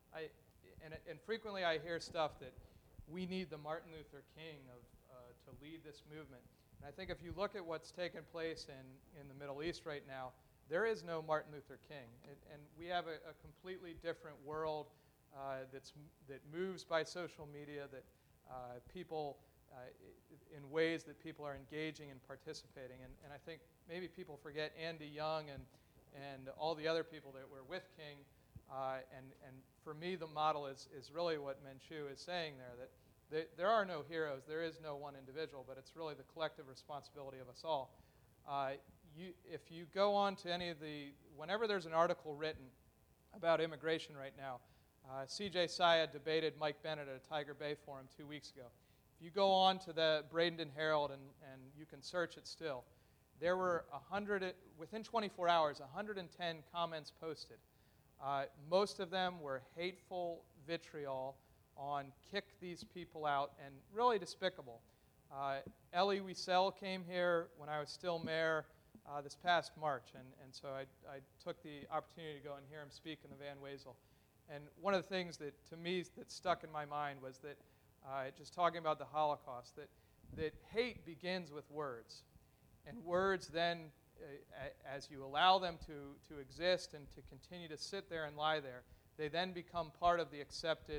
And frequently I hear stuff that we need the Martin Luther King to lead this movement. And I think if you look at what's taken place in the Middle East right now, there is no Martin Luther King. And we have a completely different world that moves by social media, that people, in ways that people are engaging and participating. And I think maybe people forget Andy Young and all the other people that were with King. And for me, the model is really what Menchu is saying there, that there are no heroes, there is no one individual, but it's really the collective responsibility of us all. If you go on to any of whenever there's an article written about immigration right now, C.J. Syed debated Mike Bennett at a Tiger Bay forum 2 weeks ago. If you go on to the Bradenton Herald and you can search it still, there were within 24 hours, 110 comments posted. Most of them were hateful vitriol on kick these people out and really despicable. Elie Wiesel came here when I was still mayor this past March, and so I took the opportunity to go and hear him speak in the Van Wezel. And one of the things that, to me, that stuck in my mind was that, just talking about the Holocaust, that hate begins with words. And words then, as you allow them to exist and to continue to sit there and lie there, they then become part of the accepted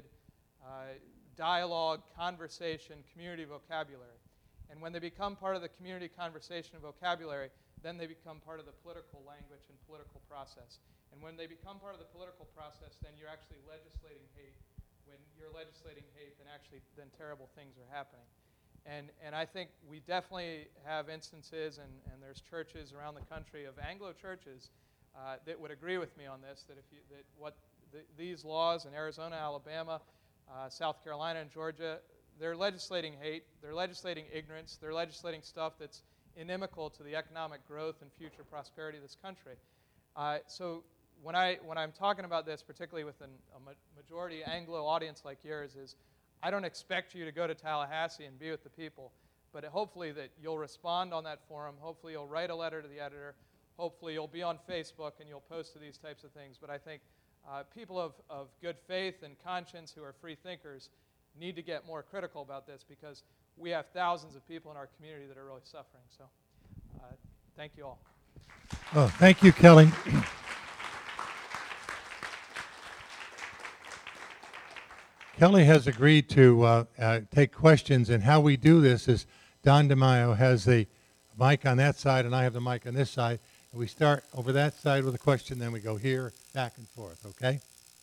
dialogue, conversation, community vocabulary. And when they become part of the community conversation and vocabulary, then they become part of the political language and political process. And when they become part of the political process, then you're actually legislating hate. When you're legislating hate, then actually then terrible things are happening. And I think we definitely have instances, and there's churches around the country of Anglo churches that would agree with me on this, that these laws in Arizona, Alabama, South Carolina, and Georgia, they're legislating hate, they're legislating ignorance, they're legislating stuff that's inimical to the economic growth and future prosperity of this country. So when I'm talking about this, particularly with a majority Anglo audience like yours, is I don't expect you to go to Tallahassee and be with the people, but hopefully that you'll respond on that forum, hopefully you'll write a letter to the editor, hopefully you'll be on Facebook and you'll post to these types of things. But I think people of good faith and conscience who are free thinkers need to get more critical about this, because we have thousands of people in our community that are really suffering. So thank you all. Oh, thank you, Kelly. Kelly has agreed to take questions, and how we do this is Don DeMaio has the mic on that side, and I have the mic on this side. And we start over that side with a question, then we go here, back and forth, okay?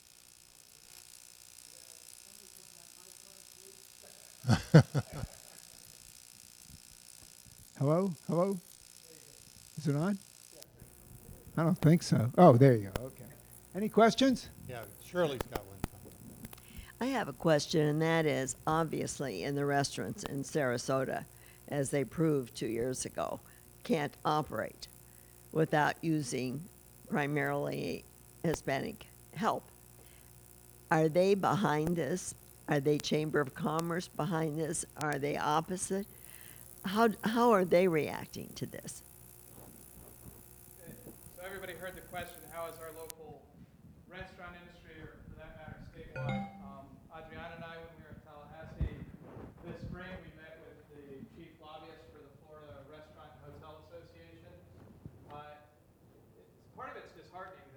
Hello? Hello? Is it on? I don't think so. Oh, there you go. Okay. Any questions? Yeah, Shirley's got one. I have a question, and that is, obviously, in the restaurants in Sarasota, as they proved 2 years ago, can't operate without using primarily Hispanic help. Are they behind this? Are they Chamber of Commerce behind this? Are they opposite? How are they reacting to this? So everybody heard the question, how is our local restaurant industry, or for that matter, statewide? Adriana and I, when we were in Tallahassee this spring, we met with the chief lobbyist for the Florida Restaurant and Hotel Association. Part of it's disheartening that we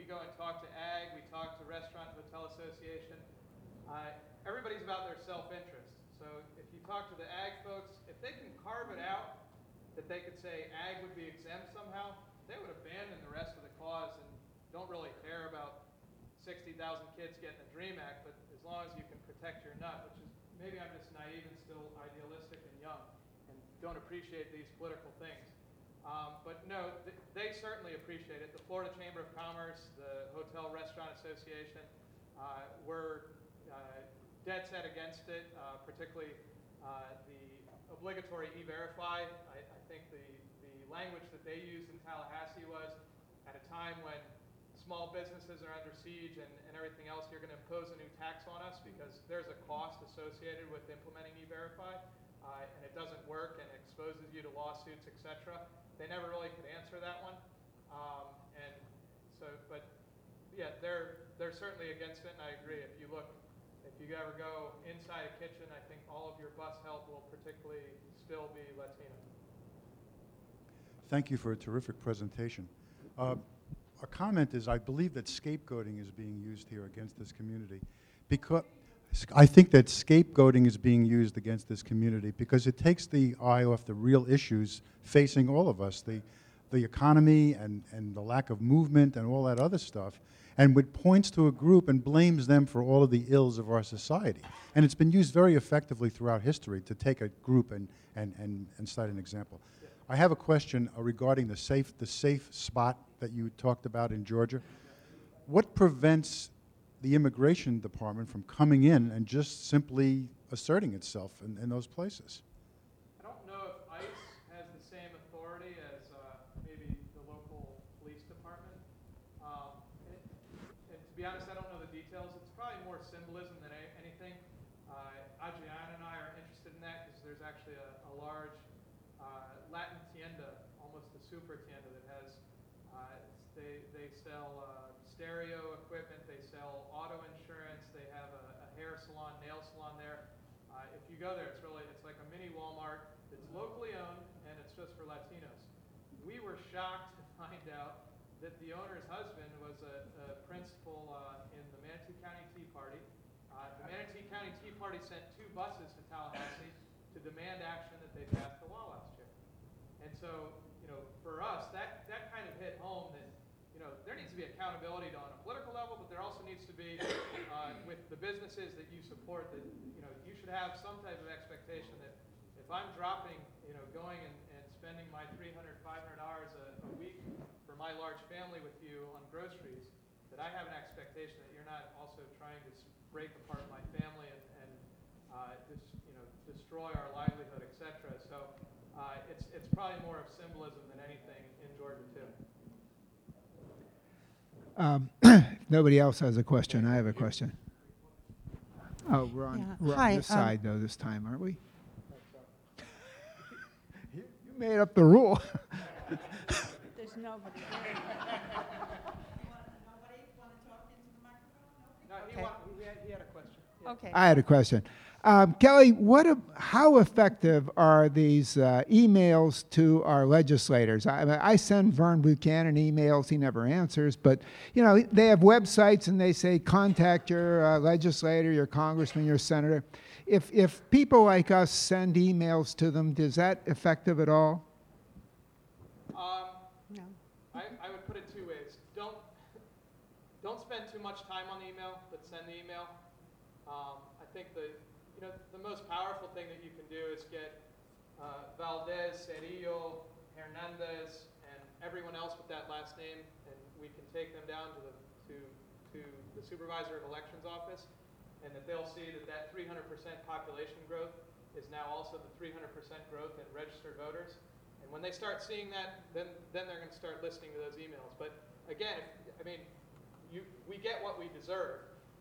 we go and talk to ag, we talk to Restaurant and Hotel Association. Everybody's about their self-interest. So if you talk to the ag folks, if they can carve it out that they could say ag would be exempt somehow, they would abandon the rest of the cause and don't really care about 60,000 kids getting a DREAM Act, but as long as you can protect your nut, which is, maybe I'm just naive and still idealistic and young and don't appreciate these political things. But no, they certainly appreciate it. The Florida Chamber of Commerce, the Hotel Restaurant Association, were dead set against it, particularly the obligatory E-Verify. I think the language that they used in Tallahassee was, at a time when small businesses are under siege and everything else, you're going to impose a new tax on us because there's a cost associated with implementing E-Verify, and it doesn't work and it exposes you to lawsuits, etc. They never really could answer that one. And so, but yeah, they're certainly against it, and I agree. If you ever go inside a kitchen, I think all of your bus help will particularly still be Latino. Thank you for a terrific presentation. A comment is, I believe that scapegoating is being used here against this community. Because I think that scapegoating is being used against this community because it takes the eye off the real issues facing all of us, the economy and the lack of movement and all that other stuff, and it points to a group and blames them for all of the ills of our society. And it's been used very effectively throughout history to take a group and cite an example. I have a question regarding the safe spot that you talked about in Georgia. What prevents the immigration department from coming in and just simply asserting itself in those places? I don't know if ICE has the same authority as maybe the local police department. And to be honest, I don't know the details. It's probably more symbolism than anything. Adriana and I are interested in that because there's actually a large Latin tienda, almost a super tienda that has, they sell stereo equipment, they sell auto insurance, they have a hair salon, nail salon there. If you go there, it's like a mini Walmart. It's locally owned and it's just for Latinos. We were shocked to find out that the owner's husband was a principal in the Manatee County Tea Party. The Manatee County Tea Party sent 2 buses to Tallahassee to demand action that they passed the law last year. And so, for us, that kind of hit home that, there needs to be accountability on a political level, but there also needs to be with the businesses that you support that, you should have some type of expectation that if I'm dropping, going and spending my $300, $500 a week for my large family with you on groceries, that I have an expectation that you're not also trying to break apart my family and destroy our livelihood, etc. So it's probably more of symbolism than anything in Georgia too. If nobody else has a question, I have a question. Oh, we're on Hi, this side, though, this time, aren't we? You made up the rule. There's nobody No, he had a question. Yeah. Okay. I had a question. Kelly, how effective are these emails to our legislators? I send Vern Buchanan emails. He never answers. But, they have websites and they say, contact your legislator, your congressman, your senator. If people like us send emails to them, is that effective at all? No. I would put it 2 ways. Don't spend too much time on the email, but send the email. I think the most powerful thing that you can do is get Valdez, Cerillo, Hernandez, and everyone else with that last name, and we can take them down to the supervisor of elections office, and that they'll see that 300% population growth is now also the 300% growth in registered voters. And when they start seeing that, then they're going to start listening to those emails. But again, we get what we deserve.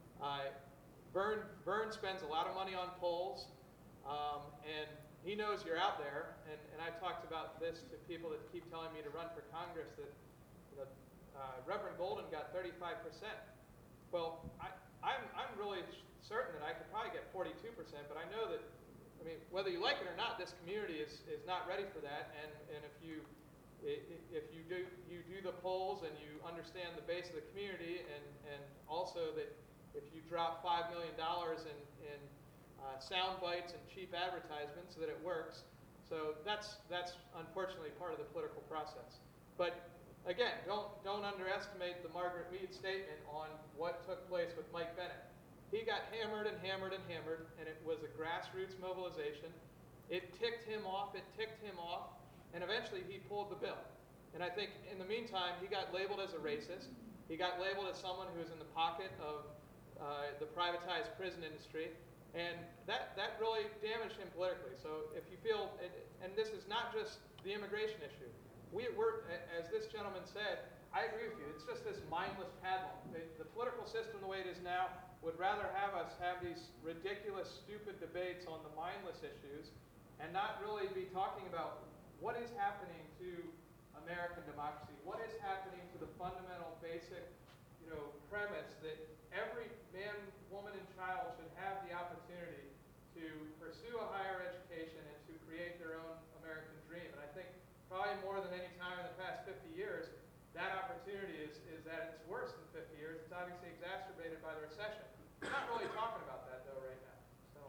Vern spends a lot of money on polls, and he knows you're out there. And I've talked about this to people that keep telling me to run for Congress that Reverend Golden got 35%. Well, I'm really certain that I could probably get 42%, but I know that, whether you like it or not, this community is not ready for that. And if if you do the polls and you understand the base of the community, and also that if you drop $5 million in sound bites and cheap advertisements, that it works. So that's unfortunately part of the political process. But again, don't underestimate the Margaret Mead statement on what took place with Mike Bennett. He got hammered and hammered and hammered, and it was a grassroots mobilization. It ticked him off, and eventually he pulled the bill. And I think in the meantime, he got labeled as a racist. He got labeled as someone who was in the pocket of the privatized prison industry. And that really damaged him politically. So if you feel, and this is not just the immigration issue. We're, as this gentleman said, I agree with you, it's just this mindless paddling. The political system, the way it is now, would rather have us have these ridiculous, stupid debates on the mindless issues and not really be talking about what is happening to American democracy, what is happening to the fundamental, basic, premise that every man, woman, and child should have the opportunity to pursue a higher education and to create their own American dream. And I think probably more than any time in the past 50 years, that opportunity is at its worst in 50 years. It's obviously exacerbated by the recession. We're not really talking about that, though, right now.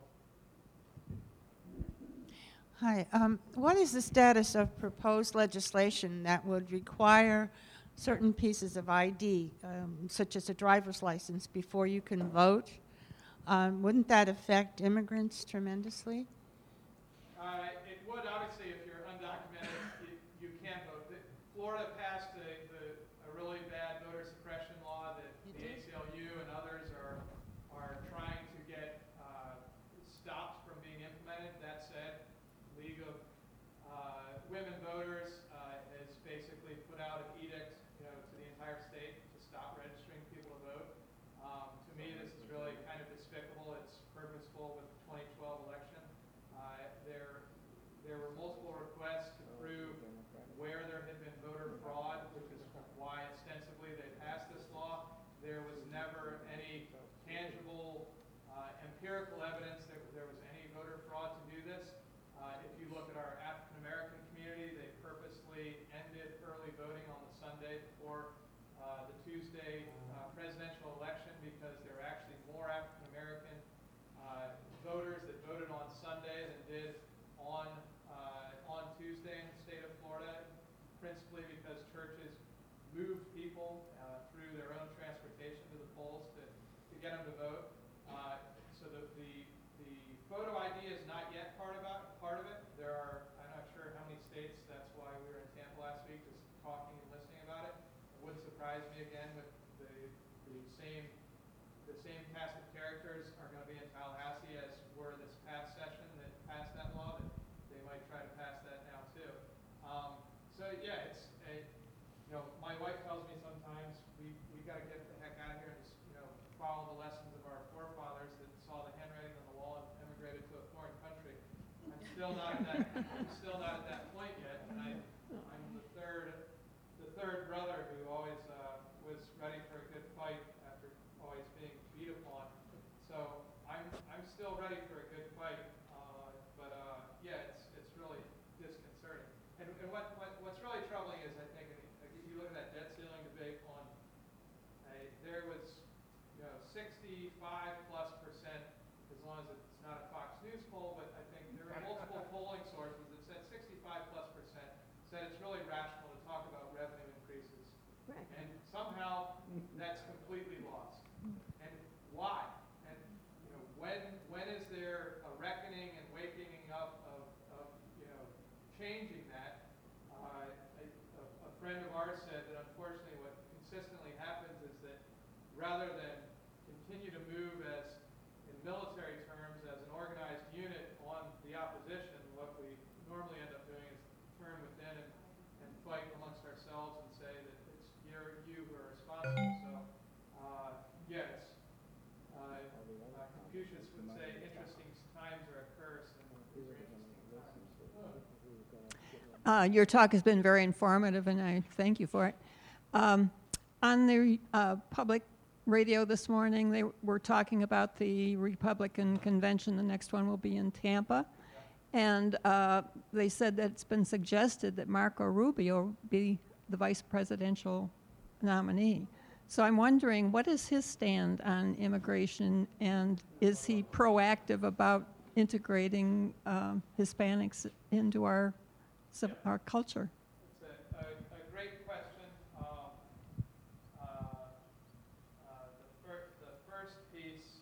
Hi. What is the status of proposed legislation that would require certain pieces of ID, such as a driver's license, before you can vote? Wouldn't that affect immigrants tremendously? It would, obviously, if you're undocumented, you can vote. Florida passed a really bad voter suppression law that the ACLU and others are trying to get stopped from being implemented. That said, League of Women Voters has basically put out an edict to the entire state to stop registering people to vote. To me, this is really kind of despicable. It's purposeful with the 2012 election. There were multiple requests to prove where there had been voter fraud, which is why ostensibly they passed this law. There was never any tangible empirical evidence that there was any voter fraud to do this. If you look at our African American community, they purposely ended early voting on the Sunday before the Tuesday presidential election because there were actually more African American voters that voted on Sunday than did on Tuesday in the state of Florida, principally because churches moved people through their own transportation to the polls to get them to vote. So the photo ID is not yet part of it. There are, I'm not sure how many states, that's why we were in Tampa last week just talking and listening about it. It wouldn't surprise me again with the same cast of characters are going to be in Tallahassee as were this past session that passed that law, that they might try to pass that now too. So yeah, it's my wife tells me sometimes we got to get the heck out of here and just follow the lessons of our forefathers that saw the handwriting on the wall and immigrated to a foreign country. I'm still not at that point yet, and I'm the third brother who always was ready for a good fight after always being beat upon. So I'm still ready for a good fight, but yeah, it's really disconcerting. And what's really troubling is I think if you look at that debt ceiling debate on there was 65+%, as long as it's not a Fox News poll, but I think there are multiple polling sources that said 65+% said it's really rational to talk about revenue increases. Right. And somehow that's completely lost. And why? And when is there a reckoning and waking up of changing that? A friend of ours said that unfortunately what consistently happens is that rather than continue to move as, in military terms, as an organized unit on the opposition, what we normally end up doing is turn within and fight amongst ourselves and say that it's you who are responsible. So, yeah, it's, Confucius would say interesting times are a curse, and these are interesting times. Your talk has been very informative, and I thank you for it. On the public radio this morning, they were talking about the Republican convention. The next one will be in Tampa. And they said that it's been suggested that Marco Rubio be the vice presidential nominee. So I'm wondering, what is his stand on immigration, and is he proactive about integrating Hispanics into our culture? It's a great question. The first piece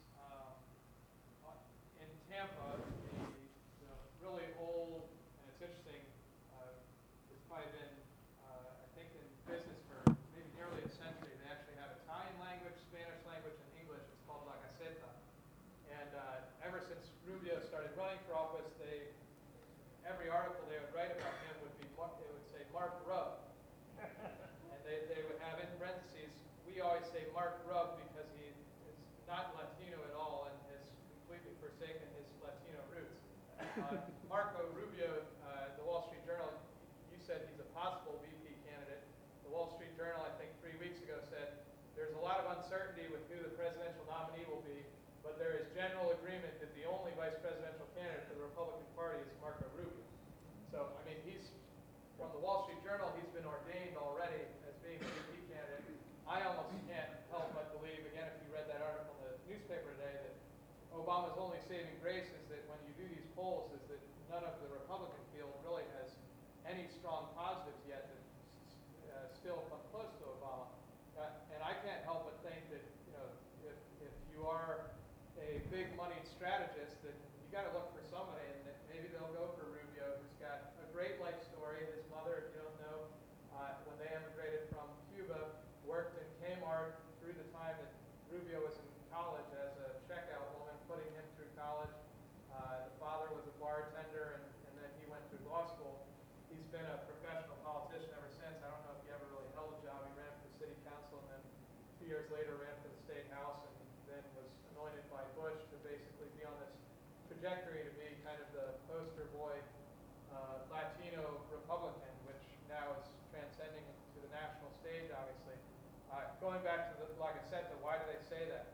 in Tampa, the really old, and it's interesting, it's probably been, I think, in business for maybe nearly a century. They actually have Italian language, Spanish language, and English. It's called La Gazzetta. And ever since Rubio started running for office, every article they would write about him would say Mark Rubb. And they would have in parentheses, we always say Mark Rubb because he is not Latino at all and has completely forsaken his Latino roots. Marco Rubio, the Wall Street Journal, you said he's a possible VP candidate. The Wall Street Journal, I think 3 weeks ago, said there's a lot of uncertainty with who the presidential nominee will be, but there is general agreement that the only vice presidential candidate for the Republican Party is Marco Rubio. So, I mean, from the Wall Street Journal, he's been ordained already as being the VP candidate. I almost can't help but believe, again, if you read that article in the newspaper today, that Obama's only saving grace is that when you do these polls, is that none of the Republican field really has any strong positives yet that still come close to Obama. And I can't help but think that, if you are a big moneyed strategist, that you got to look for somebody, and that maybe they'll go for Rubio, who's got a great life story. His mother, if you don't know, when they emigrated from Cuba, worked in Kmart through the time that Rubio was in college as a checkout woman, putting him through college. The father was a bartender, and then he went through law school. He's been a professional politician ever since. I don't know if he ever really held a job. He ran for city council, and then 2 years later ran for the state house, and then was anointed by Bush to basically be on this trajectory to be kind of the poster boy Latino Republican, which now is transcending to the national stage, obviously. Going back to the La Gazzetta, why do they say that?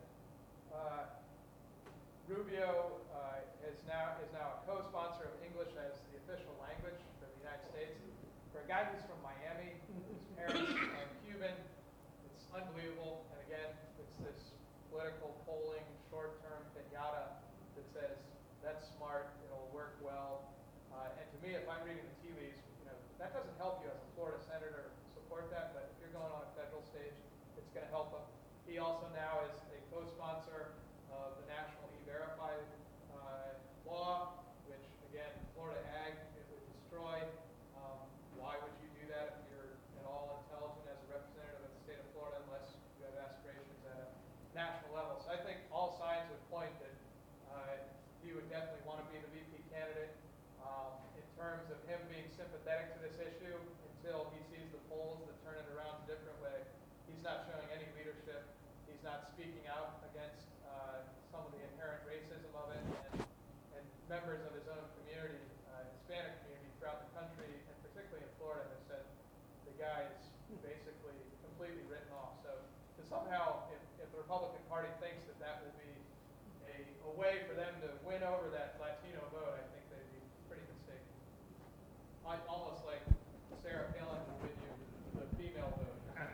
Rubio is now a co-sponsor of English as the official language for the United States. For a guy who's from Miami, whose parents are Cuban, it's unbelievable. And again, it's this political polling, short-term pinata that says that's smart, it'll work well. And to me, if I'm reading the tea leaves, that doesn't help you as a Florida senator support that, but if you're going on a federal stage, it's going to help him. He also now is a co-sponsor of the National E-Verify law, which, again, Florida Ag, it would destroy. Why would you do that if you're at all intelligent as a representative of the state of Florida, unless you have aspirations at a national level? So I think all signs would point that he would definitely want to be the VP candidate. In terms of him being sympathetic to this issue, until he sees the polls that turn it around a different way, he's not showing any leadership. He's not speaking out against some of the inherent racism of it, and members of his own community, Hispanic community throughout the country, and particularly in Florida, have said the guy is basically completely written off. So to somehow, if the Republican Party thinks that will be a way for them to win over that Latino vote, I think they'd be pretty mistaken. Almost like Sarah Palin will win you the female vote.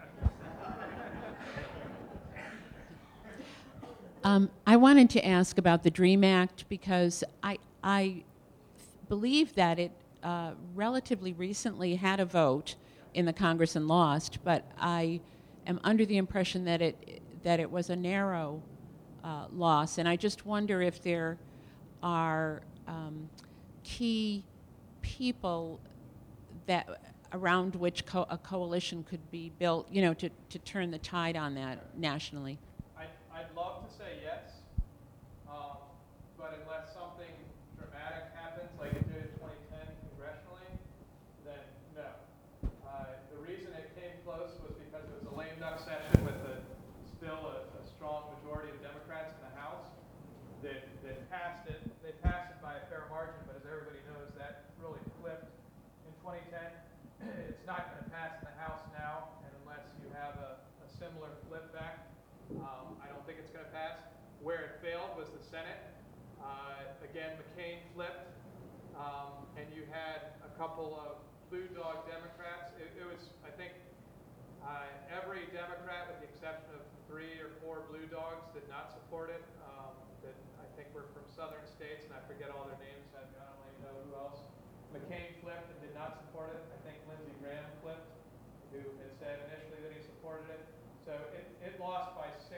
I wanted to ask about the DREAM Act because I believe that it relatively recently had a vote in the Congress and lost, but I am under the impression that it was a narrow loss, and I just wonder if there are key people that around which a coalition could be built, to turn the tide on that nationally. I'd love to say yes, but unless something dramatic happens, like it did in 2010 congressionally, then no. The reason it came close was because it was a lame duck session with still a strong majority of Democrats in the House that passed it. They passed it by a fair margin, but as everybody knows, that really flipped in 2010. It's not going to pass in the House now, and unless you have a similar flip back, I don't think it's going to pass. Where it failed was the Senate. Again, McCain flipped, and you had a couple of blue dog Democrats. It was, I think, every Democrat, with the exception of 3 or 4 blue dogs, did not support it. That I think were from southern states, and I forget all their names. I don't really know who else. McCain flipped and did not support it. I think Lindsey Graham flipped, who had said initially that he supported it. So it lost by 6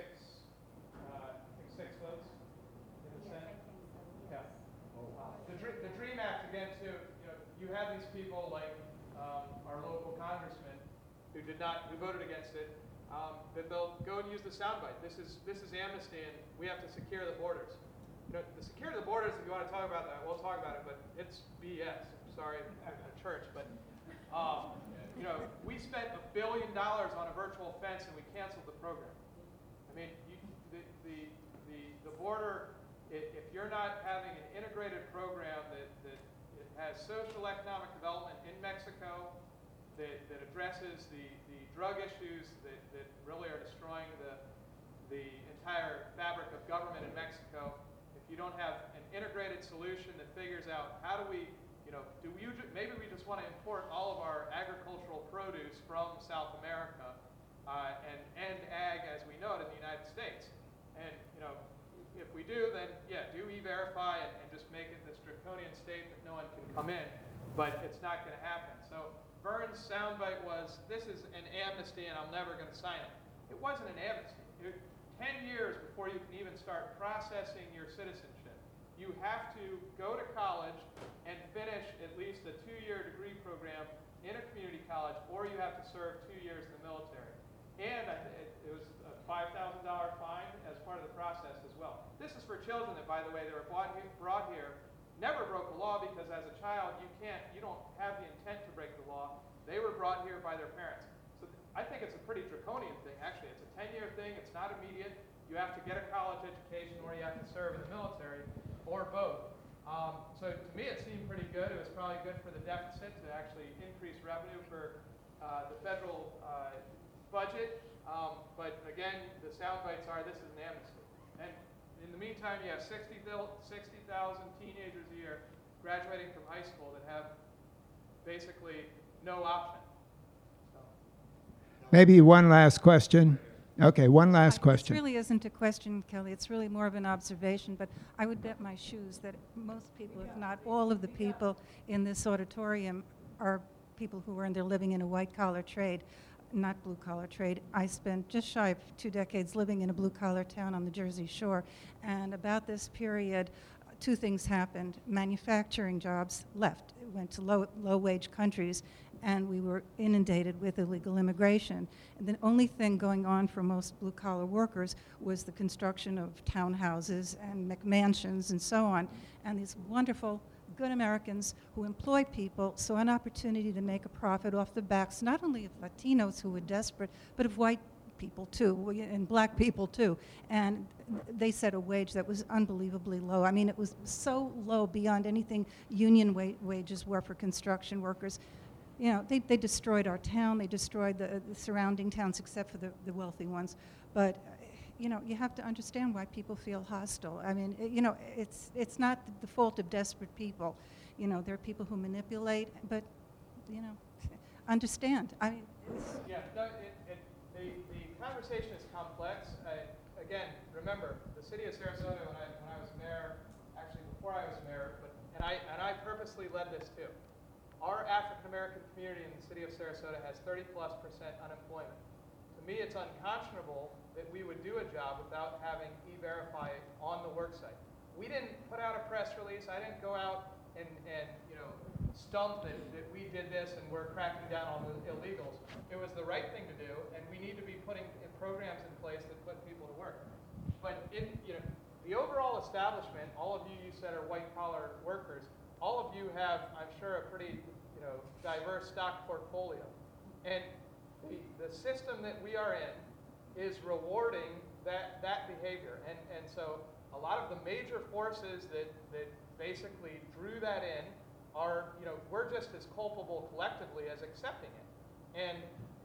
votes in the Senate. Yeah. The DREAM Act, again, too, you have these people like our local congressman who voted against it, that they'll go and use the soundbite. This is amnesty, and we have to secure the borders. The security of the borders, if you want to talk about that, we'll talk about it, but it's BS. I'm sorry, I'm at a church, but we spent $1 billion on a virtual fence, and we canceled the program. I mean, the border, if you're not having an integrated program that it has social economic development in Mexico, that addresses the drug issues that really are destroying the entire fabric of government in Mexico, if you don't have an integrated solution that figures out how do we, maybe we just want to import all of our agricultural produce from South America and end ag as we know it in the United States. And, if we do, then, yeah, do E-Verify and just make it this draconian state that no one can come in. But it's not going to happen. So Vern's soundbite was, this is an amnesty and I'm never going to sign it. It wasn't an amnesty. 10 years before you can even start processing your citizenship, you have to go to college and finish at least a 2-year degree program in a community college, or you have to serve 2 years in the military. And it was a $5,000 fine as part of the process as well. This is for children that, by the way, they were brought here, never broke the law because as a child you don't have the intent to break the law. They were brought here by their parents. So I think it's a pretty draconian thing, actually. It's a 10-year thing. It's not immediate. You have to get a college education or you have to serve in the military, or both. So to me it seemed pretty good. It was probably good for the deficit to actually increase revenue for the federal budget. But again, the sound bites are this is an amnesty. And in the meantime, you have 60,000 teenagers a year graduating from high school that have basically no option. So. Maybe one last question. Okay, one last question. This really isn't a question, Kelly. It's really more of an observation, but I would bet my shoes that most people, if not all of the people in this auditorium, are people who earn their living in a white-collar trade, not blue-collar trade. I spent just shy of 2 decades living in a blue-collar town on the Jersey Shore, and about this period, 2 things happened. Manufacturing jobs left, went to low-wage countries, and we were inundated with illegal immigration. And the only thing going on for most blue-collar workers was the construction of townhouses and McMansions and so on. And these wonderful, good Americans who employ people saw an opportunity to make a profit off the backs not only of Latinos who were desperate, but of white people too, and black people too. And they set a wage that was unbelievably low. I mean, it was so low beyond anything union wages were for construction workers. You know, they destroyed our town. They destroyed the surrounding towns, except for the wealthy ones. But you know, you have to understand why people feel hostile. I mean, you know, it's not the fault of desperate people. You know, there are people who manipulate, but you know, understand. I mean, yeah, no, the conversation is complex. Again, remember the city of Sarasota when I was mayor, actually before I was mayor, and I purposely led this too. Our African American community in the city of Sarasota has 30+% unemployment. To me, it's unconscionable that we would do a job without having E-Verify on the worksite. We didn't put out a press release. I didn't go out and you know, stump that we did this and we're cracking down on the illegals. It was the right thing to do, and we need to be putting programs in place that put people to work. But you know, the overall establishment, all of you said are white-collar workers. All of you have, I'm sure, a pretty diverse stock portfolio. And the system that we are in is rewarding that behavior. And so a lot of the major forces that basically drew that in are, we're just as culpable collectively as accepting it. And,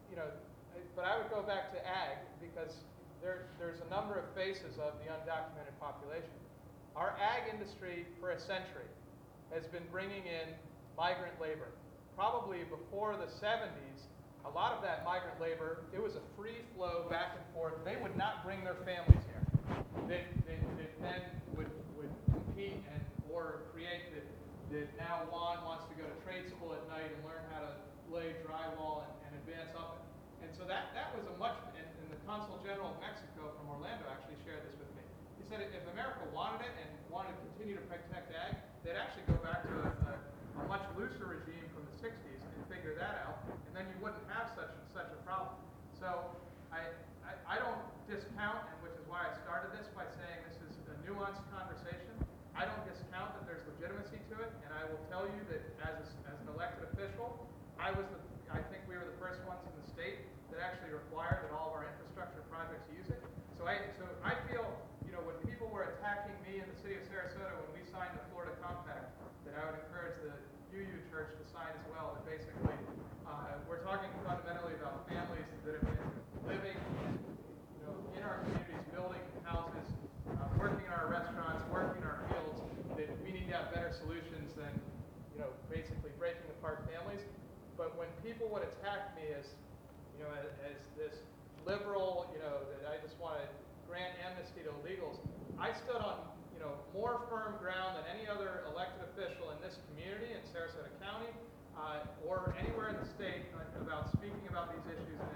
but I would go back to ag because there's a number of faces of the undocumented population. Our ag industry for a century has been bringing in migrant labor. Probably before the 70s, a lot of that migrant labor, it was a free flow back and forth. They would not bring their families here. They then would compete and or create that now Juan wants to go to trade school at night and learn how to lay drywall and advance up it. And so that was a much, and the Consul General of Mexico from Orlando actually shared this with me. He said if America wanted it and wanted to continue to protect ag, they'd actually go back to a much looser regime from the 60s and figure that out, and then you wouldn't have such a problem. So I don't discount, and which is why I started this by saying this is a nuanced conversation. I don't discount that there's legitimacy to it, and I will tell you that as an elected official, I think we were the first ones in the state that actually required that all of our infrastructure projects use it. So I feel, when people were attacking me in the city of Sarasota when we signed the Florida Compact, that I would encourage the UU Church to sign as well. That basically, we're talking fundamentally about families that have been living in our communities, building houses, working in our restaurants, working in our fields. That we need to have better solutions than basically breaking apart families. But when people would attack me as this liberal, that I just want to grant amnesty to illegals, I stood on more firm ground than any other elected official in this community in Sarasota County or anywhere in the state about speaking about these issues and